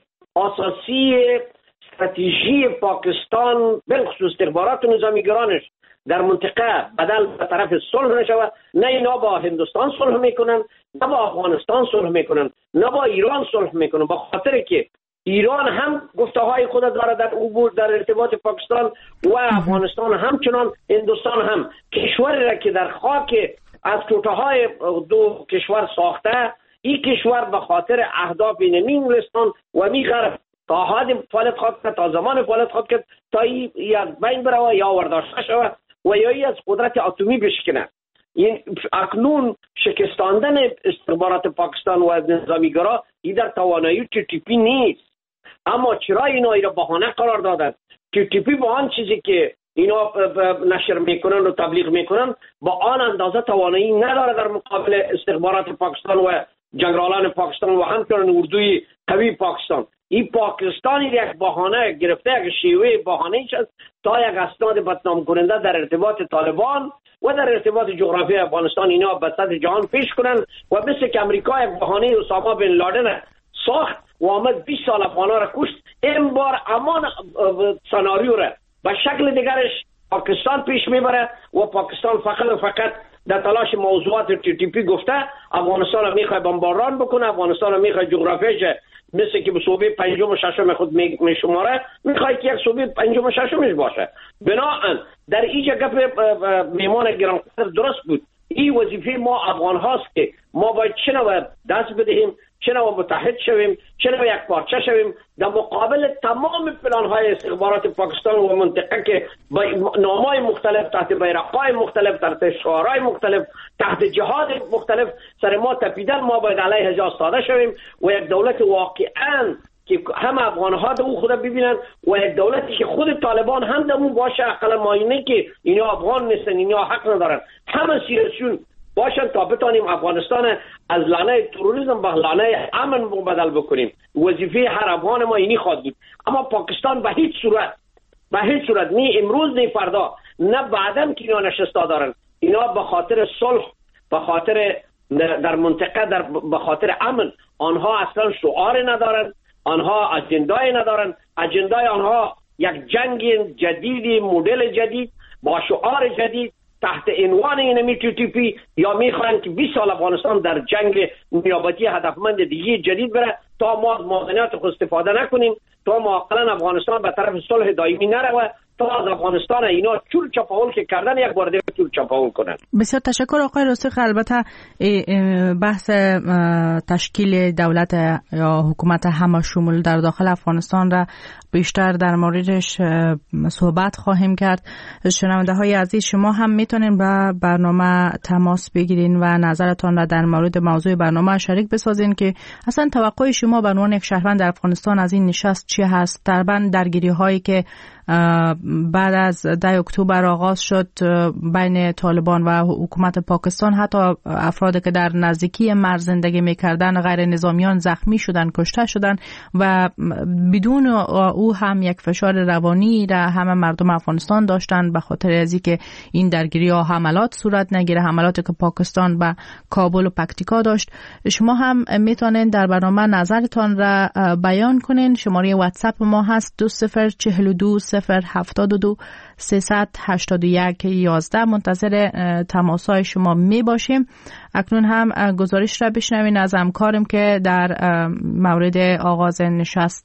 اساسی استراتژی پاکستان بالخصوص استخبارات و نظامیگرانش در منطقه بدل به طرف صلح نشود، نه اینا با هندوستان صلح میکنن، نه با افغانستان صلح میکنن، نه با ایران صلح میکنن، با خاطر که ایران هم گفته های خود داره در عبور در ارتباط پاکستان و افغانستان، همچنان هندوستان هم کشوری را که در خاک از توطئه های دو کشور ساخته، این کشور به خاطر اهداف نمی انگلستان و می غرب تا حد فعالیت خواهد کرد، تا زمان فعالیت خواهد کرد تا یا بین بروه یا ورداشته شود و یا از قدرت اتمی بشکنه. این اکنون شکستاندن استخبارات پاکستان و نظامیگرا این در توانایی TTP نیست. اما چرا اینا را بهانه قرار دادن؟ TTP با آن چیزی که اینا نشر میکنن و تبلیغ میکنن با آن اندازه توانایی نداره در مقابل استخبارات پاکستان و جنرالان پاکستان و همچنین اردوی قوی پاکستان. این پاکستانی یک بهانه گرفته، یک شیوه بهانه است تا یک اسناد بدنام کننده در ارتباط طالبان و در ارتباط جغرافی افغانستان اینا به سطح جهان پیش کنن و مثل که امریکا یک بهانه اسامه بن لادن ساخت و آمد 20 سال افغانا را کشت، این بار امان سناریو را به شکل دیگرش پاکستان پیش میبره و پاکستان فقط در تلاش موضوعات TTP گفته افغانستان را میخواد بمباران بکنه، افغانستان را میخواد جغرافیش مثل که به صوبه 5 و 6 خود میشماره، میخواد که یک صوبه 5 و 6 باشه. بنابراین در اینجا گپ میمان گرانقدر درست بود. این وظیفه ما افغان هاست که ما باید چنو دست بدهیم، چنو متحد شویم، چنو یک پارچه شویم در مقابل تمام پلان های استخبارات پاکستان و منطقه که با نامای مختلف تحت بیرقهای مختلف تحت شعارهای مختلف تحت جهاد مختلف سر ما تپیدن. ما باید علیه هجا ساده شویم و یک دولت واقعا که هم افغان ها در او خود ببینن و یک دولتی که خود طالبان هم در اون باشه، اقل ماینه که اینا افغان نیستن، اینا حق ندارن، همه سیاسیون باشن تا بتانیم افغانستان از لانه تروریسم به لانه امن بدل بکنیم. وظیفه هر افغان ما اینی خواهد بود. اما پاکستان به هیچ صورت نه امروز نه فردا نه بعدم که اینا نشسته دارن، اینا به خاطر صلح، به خاطر در منطقه به خاطر امن، آنها اصلا شعار ندارن، آنها اجندای ندارن. اجندای آنها یک جنگ جدید، مدل جدید با شعار جدید تحت عنوان اینمی TTP یا میخواین که 20 سال افغانستان در جنگ نیابتی هدفمند دیگه جدید بره تا ما از معدنیات خود استفاده نکنیم، تا معقلا افغانستان به طرف صلح دائمی نروه، تا از افغانستان اینا چول چپاول که کردن یک بار دیگه چول چپاول کنن. بسیار تشکر آقای راسخ. البته بحث تشکیل دولت یا حکومت همشمول در داخل افغانستان را بیشتر در موردش صحبت خواهیم کرد. شنونده های عزیز، شما هم میتونین با برنامه تماس بگیرین و نظرتان را در مورد موضوع برنامه شریک بسازین که اصلا توقع شما به عنوان یک شهروند در افغانستان از این نشست چی هست؟ طبعا درگیری هایی که بعد از 10 اکتبر آغاز شد بین طالبان و حکومت پاکستان، حتی افرادی که در نزدیکی مرز زندگی میکردن غیر نظامیان زخمی شدن، کشته شدن و بدون او هم یک فشار روانی را همه مردم افغانستان داشتن به خاطر از اینکه این درگیری ها حملات صورت نگیره، حملاتی که پاکستان به کابل و پکتیکا داشت. شما هم میتونین در برنامه نظرتان را بیان کنین. شماره واتساپ ما هست 2042 072 381 11. منتظر تماسهای شما می باشیم. اکنون هم گزارش را بشنوین از همکارم که در مورد آغاز نشست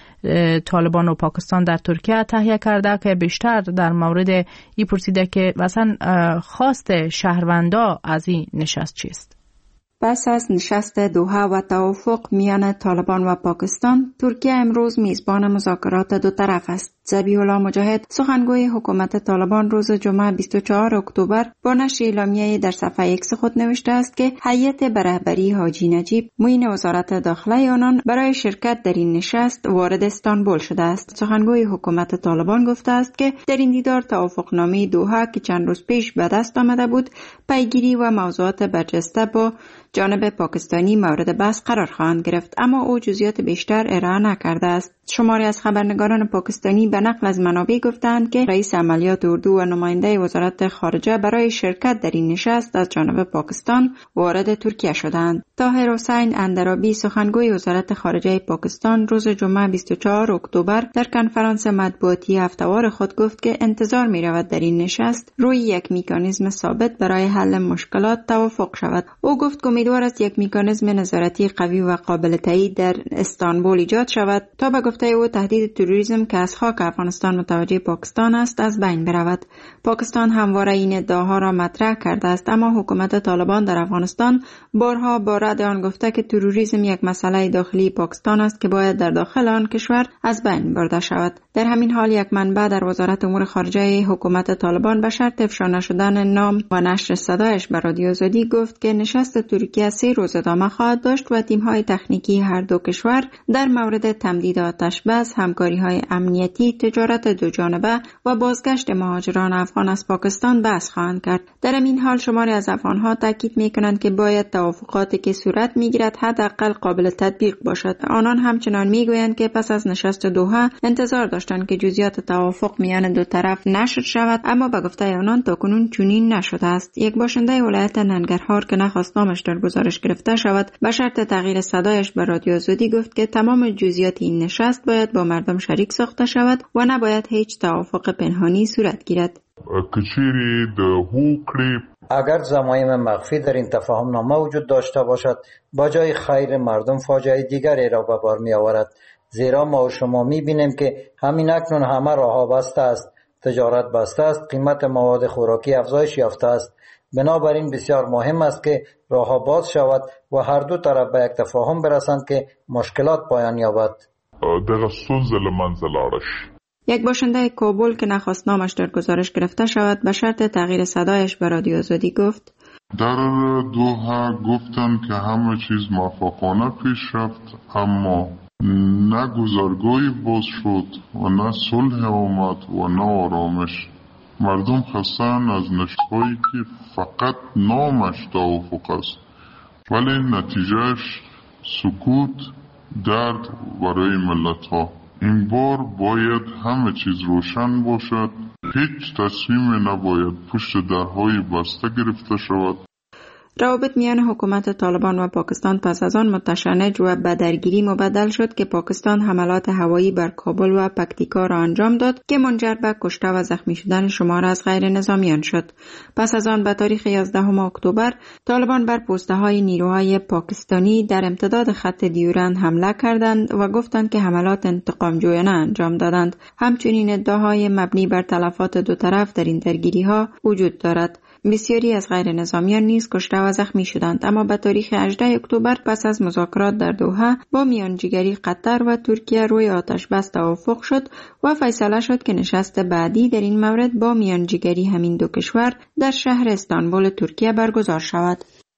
طالبان و پاکستان در ترکیه تهیه کرده که بیشتر در مورد این پرسیده که مثلا خواست شهروندا از این نشست چیست. پس از نشست دوحه و توافق میان طالبان و پاکستان، ترکیه امروز میزبان مذاکرات دو طرف است. ذبیح الله مجاهد، سخنگوی حکومت طالبان، روز جمعه 24 اکتبر با نشر اعلامیه‌ای در صفحه ایکس خود نوشته است که هیئت به رهبری حاجی نجیب، معین وزارت داخله آنان، برای شرکت در این نشست وارد استانبول شده است. سخنگوی حکومت طالبان گفته است که در این دیدار توافقنامه دوحه که چند روز پیش به دست آمده بود، پیگیری و موضوعات برجسته با جانب پاکستانی مورد بحث قرار خواهند گرفت، اما او جزئیات بیشتر ارائه نکرده است. شماری از خبرنگاران پاکستانی به نقل از منابع گفتند که رئیس عملیات اردو و نماینده وزارت خارجه برای شرکت در این نشست از جانب پاکستان وارد ترکیه شدند. طاهر حسین اندرابی، سخنگوی وزارت خارجه پاکستان، روز جمعه 24 اکتبر در کنفرانس مطبوعاتی هفته‌وار خود گفت که انتظار می‌رود در این نشست روی یک مکانیزم ثابت برای حل مشکلات توافق شود. او گفت که امیدوار است یک مکانیزم نظارتی قوی و قابل تایید در استانبول ایجاد شود تا به گفته او تهدید تروریسم که از خاک افغانستان متوجه پاکستان است از بین برود. پاکستان همواره این ادعاها را مطرح کرده است، اما حکومت طالبان در افغانستان بارها با رد آن گفته که تروریسم یک مسئله داخلی پاکستان است که باید در داخل آن کشور از بین برده شود. در همین حال یک منبع در وزارت امور خارجه حکومت طالبان به شرط افشا نشدن نام و نشر صدایش به رادیو آزادی گفت که نشست ترکیه 3 روز ادامه خواهد داشت و تیم‌های تکنیکی هر دو کشور در مورد تمدید آتش بس، همکاری‌های امنیتی، تجارت دوجانبه و بازگشت مهاجران افغان از پاکستان بحث خواهند کرد. در این حال شماری از افغان‌ها تاکید می‌کنند که باید توافقاتی که صورت می‌گیرد حداقل قابل تطبیق باشد. آنان همچنان می‌گویند که پس از نشست دوحه انتظار داشتند که جزئیات توافق میان دو طرف نشر شود، اما به گفته آنان تاکنون چنین نشده است. یک باشنده ولایت ننگرهار که نخواست نامش در گزارش گرفته شود به شرط تغییر صدایش به رادیو آزادی گفت که تمام جزئیات این نشست باید با مردم شریک ساخته شود و نباید هیچ توافق پنهانی صورت گیرد. اگر ضمایم مخفی در این تفاهم نامه وجود داشته باشد، با جای خیر مردم فاجعه دیگری را به بار می آورد. زیرا ما و شما می بینیم که همین اکنون همه راه‌ها بسته است، تجارت بسته است، قیمت مواد خوراکی افزایش یافته است. بنابراین بسیار مهم است که راه‌ها باز شود و هر دو طرف به یک تفاهم برسند که مشکلات پایان یابد. یک باشنده کابل که نخواست نامش در گزارش گرفته شود به شرط تغییر صدایش به رادیو آزادی گفت در دوحه گفتند که همه چیز موفقانه پیش رفت، اما نه گذارگاهی باز شد و نه صلح آمد و نه آرامش. مردم خسته‌اند از نشست‌هایی که فقط نامش توافق است ولی نتیجهش سکوت، درد برای ملت‌ها. این بار باید همه چیز روشن باشد. هیچ تصمیم نباید پشت درهای بسته گرفته شود. روابط میان حکومت طالبان و پاکستان پس از آن متشنج و به درگیری مبدل شد که پاکستان حملات هوایی بر کابل و پکتیکا را انجام داد که منجر به کشته و زخمی شدن شمار از غیر نظامیان شد. پس از آن به تاریخ 11 اکتبر طالبان بر پوسته های نیروهای پاکستانی در امتداد خط دیورند حمله کردند و گفتند که حملات انتقام جویانه انجام دادند. همچنین ادعاهای مبنی بر تلفات دو طرف در این درگیری ها وجود دارد. بسیاری از غیر نظامیان نیز کشته و زخمی شدند، اما به تاریخ 18 اکتبر پس از مذاکرات در دوحه با میانجیگری قطر و ترکیه روی آتش بس توافق شد و فیصله شد که نشست بعدی در این مورد با میانجیگری همین دو کشور در شهر استانبول ترکیه برگزار شود.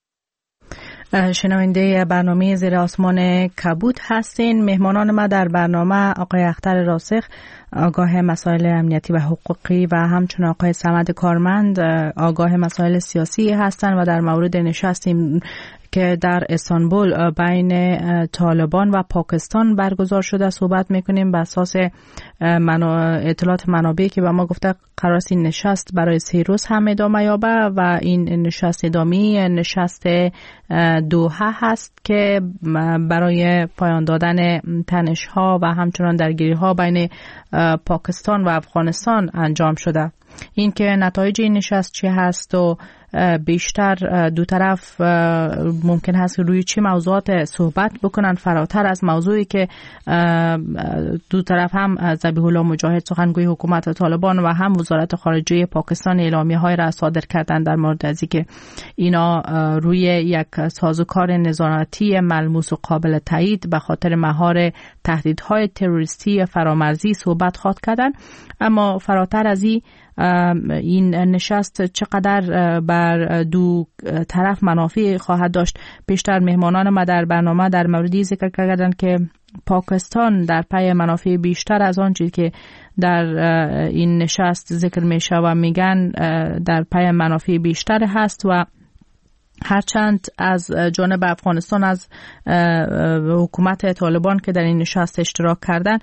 شنونده برنامه زیر آسمان کبود هستین. مهمانان ما در برنامه آقای اختر راسخ، آگاه مسائل امنیتی و حقوقی، و همچنین آقای صمد کارمند، آگاه مسائل سیاسی هستند و در مورد نشستیم که در استانبول بین طالبان و پاکستان برگزار شده صحبت میکنیم. به اساس اطلاعات منابعی که به ما گفته قرار است این نشست برای 3 روز هم ادامه یابه و این نشست ادامی نشست دوحه هست که برای پایان دادن تنش‌ها و همچنان درگیری‌ها بین پاکستان و افغانستان انجام شده. این که نتایج این نشست چه هست و بیشتر دو طرف ممکن هست روی چه موضوعات صحبت بکنن فراتر از موضوعی که دو طرف هم ذبیح الله مجاهد سخنگوی حکومت طالبان و هم وزارت خارجه پاکستان اعلامیه‌های را صادر کردن در مورد از اینکه اینا روی یک سازوکار نظارتی ملموس و قابل تایید به خاطر مهار تهدیدهای تروریستی فرامرزی صحبت خواهد کردن. اما فراتر از این نشست چقدر بر دو طرف منافع خواهد داشت؟ پیشتر مهمانان ما در برنامه در موردی ذکر کردند که پاکستان در پی منافع بیشتر از آن چیزی که در این نشست ذکر میشه و میگن در پی منافع بیشتر هست و هرچند از جانب افغانستان از حکومت طالبان که در این نشست اشتراک کردن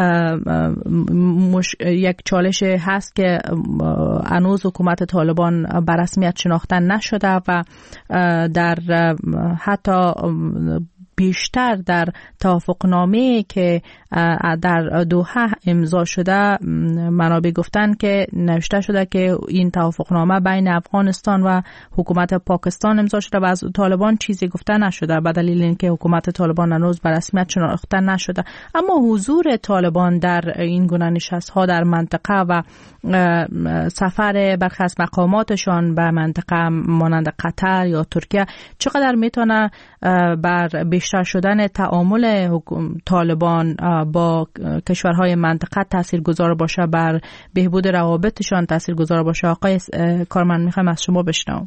یک چالش هست که هنوز حکومت طالبان به رسمیت شناخته نشده و در حتی بیشتر در توافقنامه که در دوحه امضا شده منابع گفتن که نوشته شده که این توافقنامه بین افغانستان و حکومت پاکستان امضا شده و از طالبان چیزی گفته نشده به دلیل اینکه حکومت طالبان هنوز به رسمیت شناخته نشده. اما حضور طالبان در این گونه نشست‌ها در منطقه و سفر برخی از مقاماتشان به منطقه مانند قطر یا ترکیه چقدر میتونه بر بیشتر شدن تعامل طالبان با کشورهای منطقه تاثیرگذار باشه، بر بهبود روابطشان تاثیرگذار باشه؟ آقای کارمند میخوایم از شما بشنوم.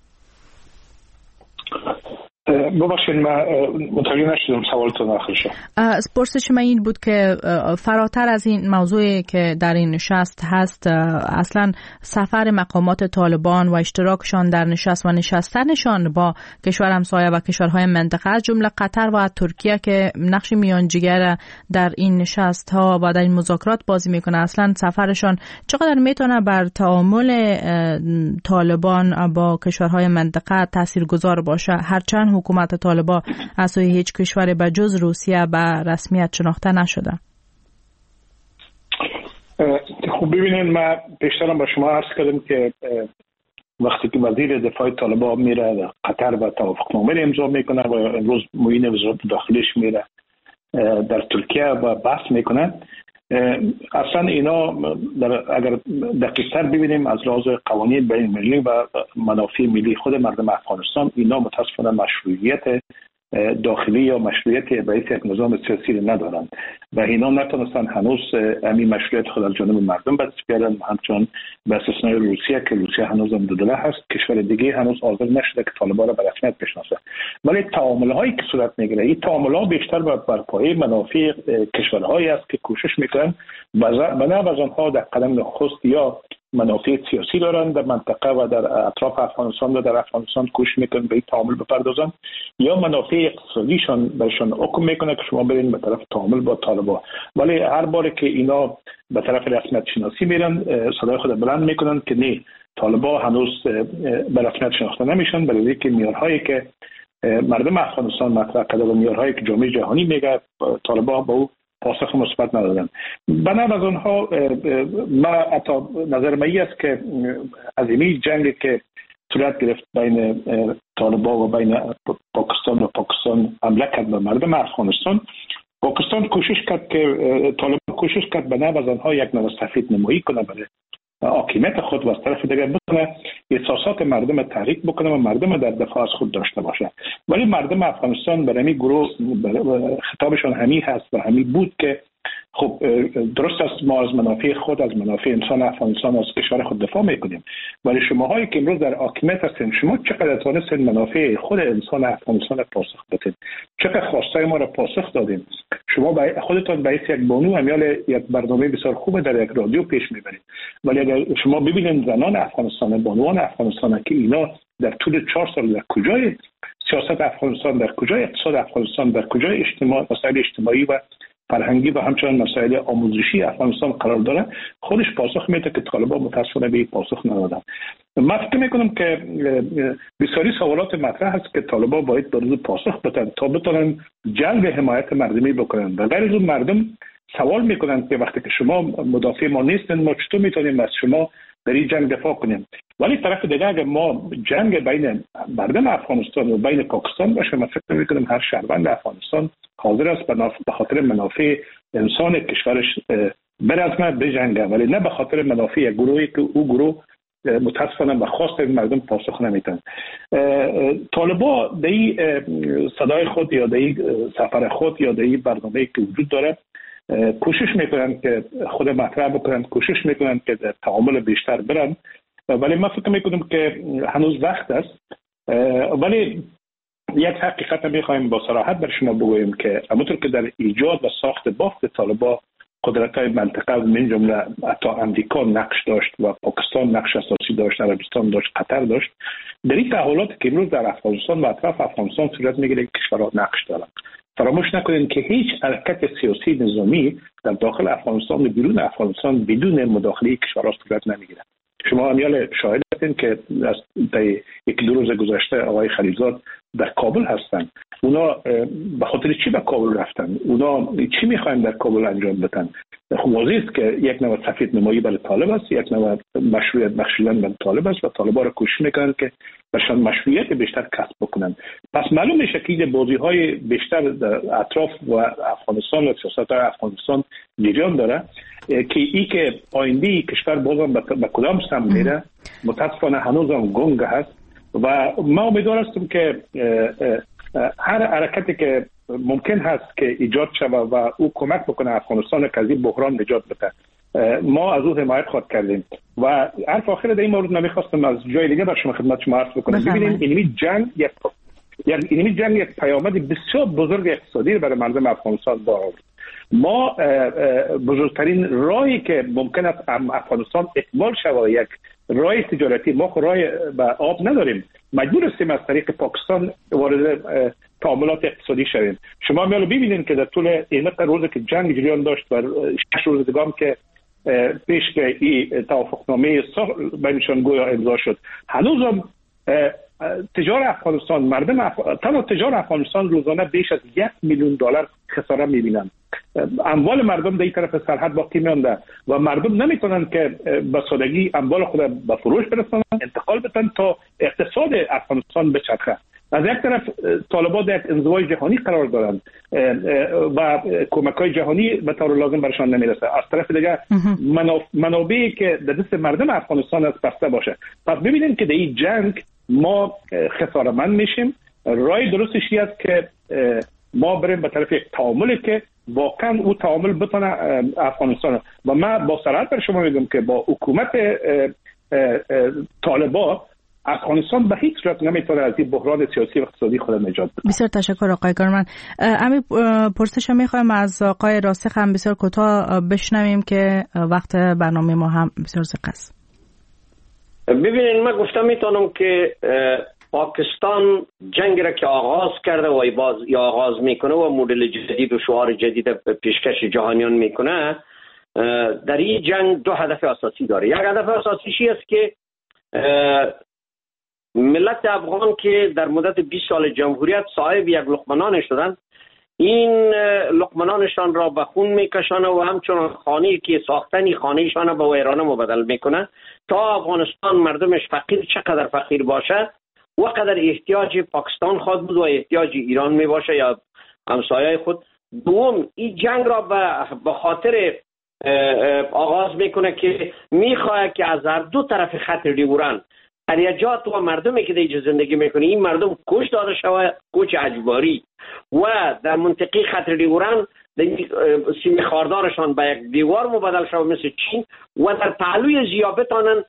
ببخشید من متوجه نشدم سوالتون آخر شد. پرسش من این بود که فراتر از این موضوعی که در این نشست هست، اصلا سفر مقامات طالبان و اشتراکشان در نشست و نشستنشان با کشور همسایه و کشورهای منطقه از جمله قطر و ترکیه که نقش میانجیگر در این نشست ها و در این مذاکرات بازی میکنه، اصلا سفرشان چقدر میتونه بر تعامل طالبان با کشورهای منطقه تاثیرگذار باشه؟ هرچند حکومت طالبان از سوی هیچ کشور به جز روسیه به رسمیت شناخته نشده. خب ببینید، من پیشترم با شما عرض کردم که وقتی که وزیر دفاع طالبان میره قطر و توافقنامه امضا میکنه و امروز معین وزارت داخلیش میره در ترکیه و بحث میکنه، اصلا اینا اگر دقیق‌تر ببینیم از لحاظ قوانین بین المللی و منافع ملی خود مردم افغانستان، اینا متاسفانه مشروعیت داخلی یا مشروعیت رئیس یک نظام سیاسی ندارند و اینا نتونستن هنوز همین مشروعیت خود از جانب مردم بس بیارن، همچون به استثنای روسیه که روسیه هنوز هم دودله هست، کشور دیگه هنوز حاضر نشده که طالبان را به رسمیت بشناسه. ولی تعامل هایی که صورت میگیره، این تعامل ها بیشتر بر پایه منافع کشورهایی است که کوشش میکنن و نه از آنها در قدم نخست یا منافع سیاسی دارند در منطقه و در اطراف افغانستان و در افغانستان کوشش میکنن به این تعامل بپردازن، یا منافع اقتصادیشان برشان حکم میکنه که شما برین به طرف تعامل با طالبان. ولی هر بار که اینا به طرف رسمیت شناسی میرن صدای خود بلند میکنن که نه، طالبان هنوز به رسمیت شناخته نمیشن، برای که معیارهایی که مردم افغانستان مطرح کرده و معیارهایی که جامعه جهانی میگه طالبان با او پاسخ مثبت ندادن. بنابر از آنها ما حتی نظر من است که عظیمی جنگی که صورت گرفت بین طالبان و بین پاکستان حمله کرد به مردم افغانستان، پاکستان کوشش کرد که طالبان کوشش کرد بنابر از آنها یک نوع سفید نمایی کنه برای حاکمیت خود و از طرف دیگر بتونه احساسات مردم تحریک بکنه و مردم در دفاع از خود داشته باشه. ولی مردم افغانستان برای همین گروه خطابشان همین هست و همین بود که خب درست است، ما از منافع خود، از منافع انسان افغانستان، از کشور خود دفاع میکنیم، ولی شماهایی که امروز در حاکمیت هستین، شما چقدر توانستین منافع خود انسان افغانستان پاسخ بدید؟ چقدر خواستای ما را پاسخ دادین؟ شما خودتان به یک بانو امیال یک برنامه بسیار خوب در یک رادیو پیش میبرید، ولی اگر شما ببینید زنان افغانستان، بانوان افغانستان که اینا در طول 4 سال در کجای سیاست افغانستان، در کجای اقتصاد افغانستان، در کجای مسائل اجتماعی و فرهنگی و همچنین مسائل آموزشی افغانستان قرار داره، خودش پاسخ میده که طالبان متاسفانه به این پاسخ ندادن. من فکر میکنم که بسیاری سوالات مطرح هست که طالبان باید به روز پاسخ بدن تا بتونن جنگ حمایت مردمی بکنن. و غیر از اون مردم سوال میکنن که وقتی که شما مدافع ما نیستن، ما چطور میتونیم از شما در این جنگ دفاع کنیم؟ ولی طرف دیگه اگر ما جنگ بین مردم افغانستان و بین پاکستان باشه، من فکر میکنم هر شهروند افغانستان حاضر است به خاطر منافع انسان کشورش برزمه بجنگه، ولی نه به خاطر منافع گروهی که او گروه متاسفانه به خواست مردم پاسخ نمیتن. طالبان در این صدای خود یا در این سفر خود یا در این برنامه‌ای که وجود داره کوشش میکنن که خود مطرح بکنن، کوشش میکنن که در تعامل بیشتر برن، ولی من فکر میکنم که هنوز وقت است. ولی یک حقیقت میخوایم با صراحت بر شما بگوییم که همونطور که در ایجاد و ساخت بافت طالبان قدرت‌های منطقه من جمله حتی امریکا نقش داشت و پاکستان نقش اساسی داشت، عربستان داشت، قطر داشت، در این تحولاتی که امروز در افغانستان و اطراف افغانستان صورت میگیره کشورها نقش دارند. فراموش نکنید که هیچ حرکت سیاسی نظامی در داخل افغانستان و بیرون افغانستان بدون مداخله کشورها صورت نمیگیره. شما امیال شاهد هستین که از یک دو روز گذشته آقای خلیلزاد در کابل هستن. اونا به خاطر چی به کابل رفتن؟ اونا چی میخواین در کابل انجام بدن؟ خب واضح است که یک نوع سفید نمایی برای طالب است، یک نوع مشروعیت بخشیدن برای طالب است و طالبان را کوشش میکنن که برشان مشروعیت بیشتر کسب بکنن. پس معلوم میشه که بازی‌های بیشتر در اطراف و افغانستان و سیاست‌های افغانستان جریان داره که ای که آینده کشور بازم به کدام سمت میره متاسفانه هنوزم گنگ هست و ما امیدوار هستم که هر حرکتی که ممکن هست که ایجاد شود و او کمک بکنه افغانستان که از این بحران نجات بده، ما از او حمایت خواهد کردیم. و حرف آخر در این مورد نمیخواستم از جای دیگه بر شما خدمت شما عرض بکنم. ببینید این جنگ یک پیامد بسیار بزرگ اقتصادی برای مردم افغانستان داره. ما بزرگترین راهی که ممکن است افغانستان اکمال شود یک راه تجارتی، ما راه به آب نداریم، مجبور هستیم از طریق پاکستان وارد تعاملات اقتصادی شویم. شما میالو ببینید که در طول این روزی که جنگ جریان داشت و 6 روز دیگه که پیش که این توافقنامه بینشان گویا امضا شد، هنوزم تجار افغانستان تنها تجار افغانستان روزانه بیش از $1 میلیون خساره میبینند. اموال مردم در این طرف سرحد باقی میانده و مردم نمیتونن که به سادگی اموال خود به فروش برسونن، انتقال بدن تا اقتصاد افغانستان بچرخه. از یک طرف طالبان در یک انزوای جهانی قرار دارند و کمک‌های جهانی به طور لازم برشان نمیرسه. از طرف دیگه منابعی که در دست مردم افغانستان از بسته باشه. پس ببینید که در این جنگ ما خساره‌مند میشیم. راه درستش این است که ما بریم به طرف یک تعاملی که واقعا او تعامل بتونه افغانستان و من با صراحت بر شما میگم که با حکومت طالبان افغانستان به هیچ صورت نمیتونه از این بحران سیاسی و اقتصادی خود نجات بده. بسیار تشکر آقای گارمن. امی پرسش میخوایم از آقای راسخ هم بسیار کوتاه بشنویم که وقت برنامه ما هم بسیار زیاد است. ببینید من گفتم میتونم که پاکستان جنگ را که آغاز کرده و یا آغاز میکنه و مدل جدید و شعار جدید پیشکش جهانیان میکنه، در این جنگ دو هدف اساسی داره. یک هدف اساسیشی است که ملت افغان که در مدت 20 سال جمهوریت صاحب یک لقمه شدند، این لقمه را به خون میکشانه و همچنان خانه‌ای که ساختنی خانه‌شان به ویرانه مبدل میکنه تا افغانستان مردمش فقیر چقدر فقیر باشه و قدر احتیاج پاکستان خود بود و احتیاج ایران می باشه یا همسایه خود. دوم این جنگ را به خاطر آغاز میکنه که میخواه که از هر دو طرف خط دیوران اریجات و مردمی که دیگه زندگی میکنه این مردم کش داده شود، کش اجباری، و در منطقه خط دیوران سیم خاردارشان به یک دیوار مبدل شود مثل چین و در پهلوی ضیافتانن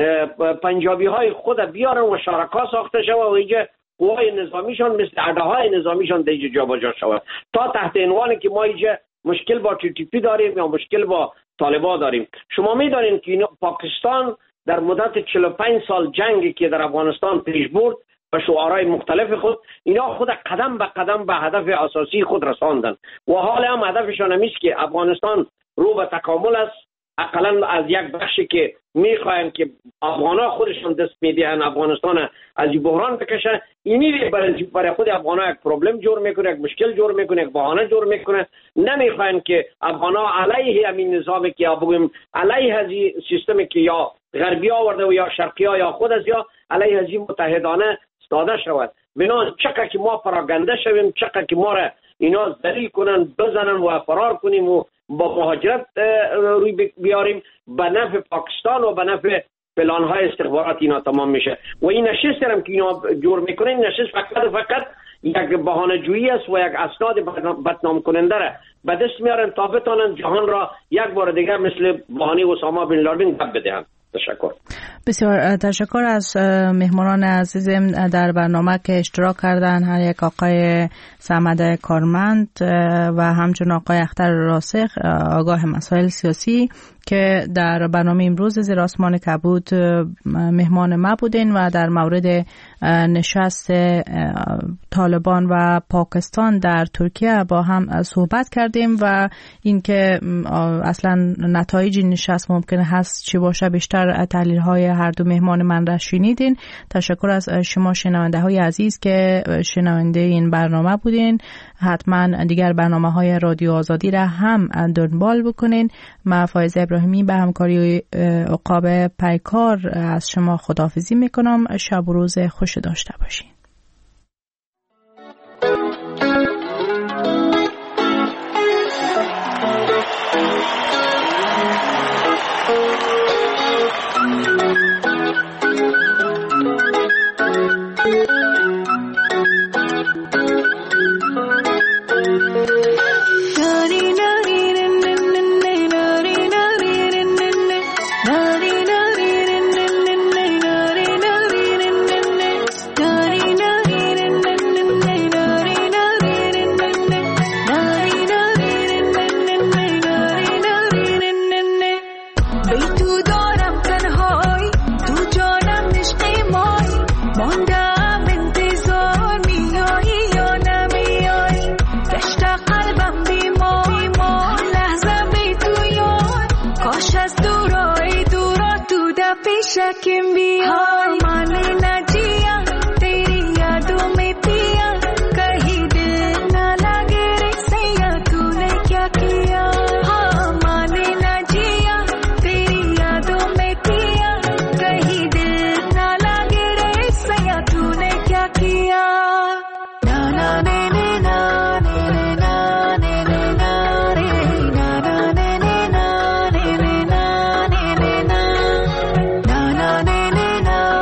پنجابی های خود بیارن و شرکا ساخته شود و اینجا قوای نظامیشان مثل اردهای نظامیشان دیگه جابجا شود تا تحت عنوانی که ما اینجا مشکل با TTP داریم یا مشکل با طالبان داریم. شما میدانید که پاکستان در مدت 45 سال جنگی که در افغانستان پیش برد به شعارهای مختلف خود، اینا خود قدم به قدم به هدف اساسی خود رساندن و حال هم هدفشان همیست که افغانستان رو به تکامل است. اقلا از یک بخشی که میخواین که افغانا خودشون دست میدهن افغانستان از این بحران بکشه، اینی برای خود افغانا یک پروبلم جور میکنه، یک مشکل جور میکنه، یک بهانه جور میکنه. نمیخواین که افغانا علیه همین نظامی که بگیم علیه از این سیستمی که یا غربی آورده و یا شرقی ها یا خود از یا علیه از این متحدانه استاده شود. بنابراین چقدر که ما پراگنده شویم، چقدر که ما را اینا ذلیل کنن، بزنن و فرار کنیم و با مهاجرت روی بیاریم، به نفع پاکستان و به نفع پلان‌های استخبارات اینا تمام میشه. و این نشست هم که اینا جور میکنن، این نشست فقط یک بهانه جویی است و یک اسناد بدنام کننده را به دست میارن تا بتونن جهان را یک بار دیگر مثل بهانه اسامه بن لادن دب بدهن. تشکر. بسیار تشکر از مهمانان عزیزم در برنامه که اشتراک کردن، هر یک آقای صمد کارمند و همچنین آقای اختر راسخ آگاه مسائل سیاسی که در برنامه امروز زیر آسمان کبود مهمان ما بودین و در مورد نشست طالبان و پاکستان در ترکیه با هم صحبت کردیم و اینکه اصلا نتایج نشست ممکن هست چی باشه. بیشتر تحلیل های هر دو مهمان من را شنیدین. تشکر از شما شنونده های عزیز که شنونده این برنامه بودین. حتما دیگر برنامه های رادیو آزادی را هم دنبال بکنین. من فایزه ابراهیمی به همکاری عقاب پیکار از شما خداحافظی میکنم. شب و روز خوش داشته باشین. na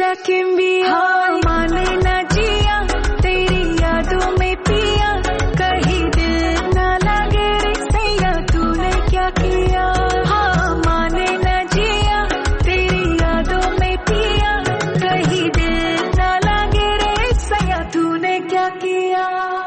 किम्बिया माने न जिया तेरी यादों में पिया कहीं दिल न लगे रे सैया तूने क्या किया हाँ माने न जिया तेरी यादों में पिया कहीं दिल न लगे रे सैया तूने क्या किया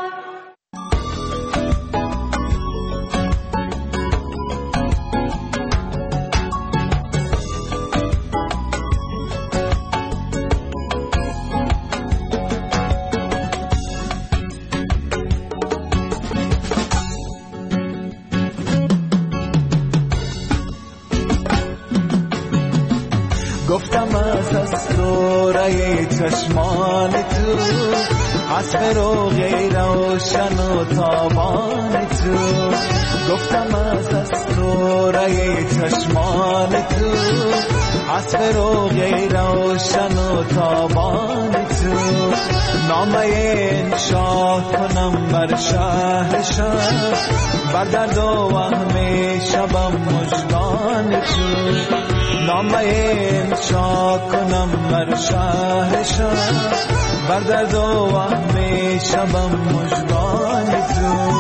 گفتم از اسراره چشمان تو عصر و غیر روشن و تابان تو گفتم از اسراره چشمان تو عصر و غیر روشن و تابان تو نامه انشا کنم بر شهر شب بر درد و وهم شبم مژگان تو نامه انشا کنم بر شهر شب بر درد و وهم شبم مژگان تو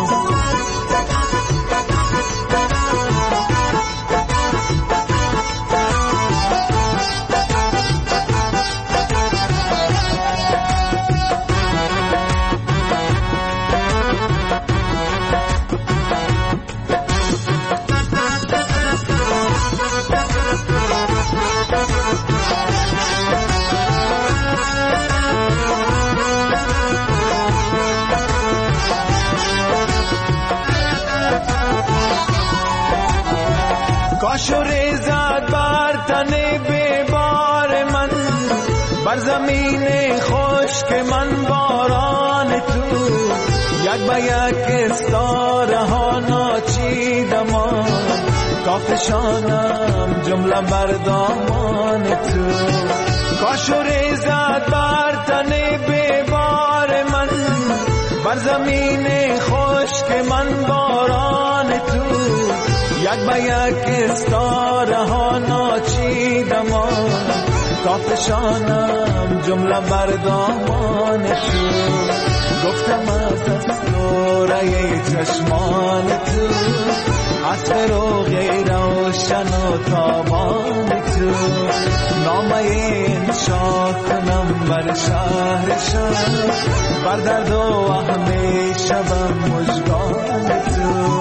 کاش و ریزد بر تن بیبار من بر زمین خشک من باران تو یک به یک استاره ها ناچیدم تا فشانم جمله بر دامان تو کاش و ریزد بر تن بیبار من بر زمین خشک من باران تو یک به یک استاره ها ناچیدم تا فشانم جمله بر دامان تو گفتم از اسراره چشمان تو عصر و غیر روشن و تابان تو نامه انشا کنم بر شهر شب بر درد و وهم شبم مژگان تو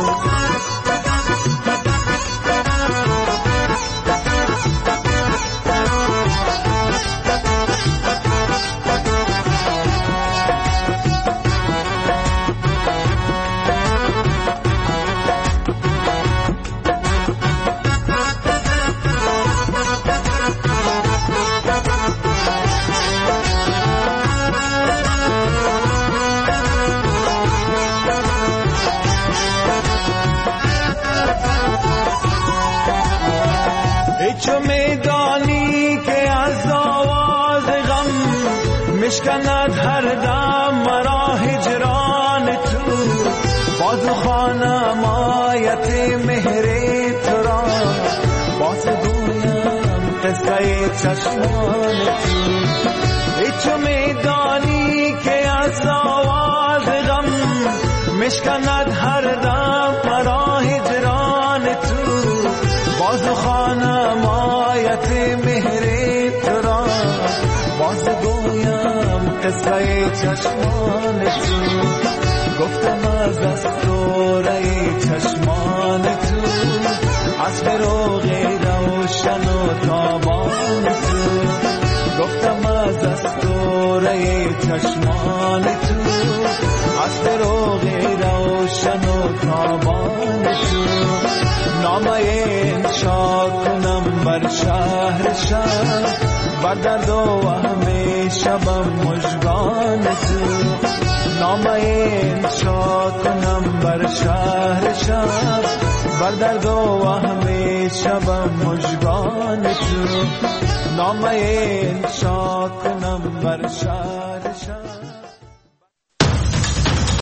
چو میدانی که از آواز غم مشکند هر دم مرا هجران تو باز خوانم آیت مهر تو را باز گویم قصه چشمان تو چو میدانی که از آواز غم مشکند هر دم مرا هجران تو باز خوانم آیت مهر تو را باز گویم قصه چشمان تو گفتم از اسراره چشمان تو عصر و غیر روشن و تابان تو گفتم از اسراره چشمان تو عصر و غیر روشن و تابان تو نامه انشا کنم بر شهر شب بر درد و وهم شبم مژگان تو نامه انشا کنم بر شهر شب بر درد و وهم شبم مژگان تو نامه انشا کنم بر شهر شب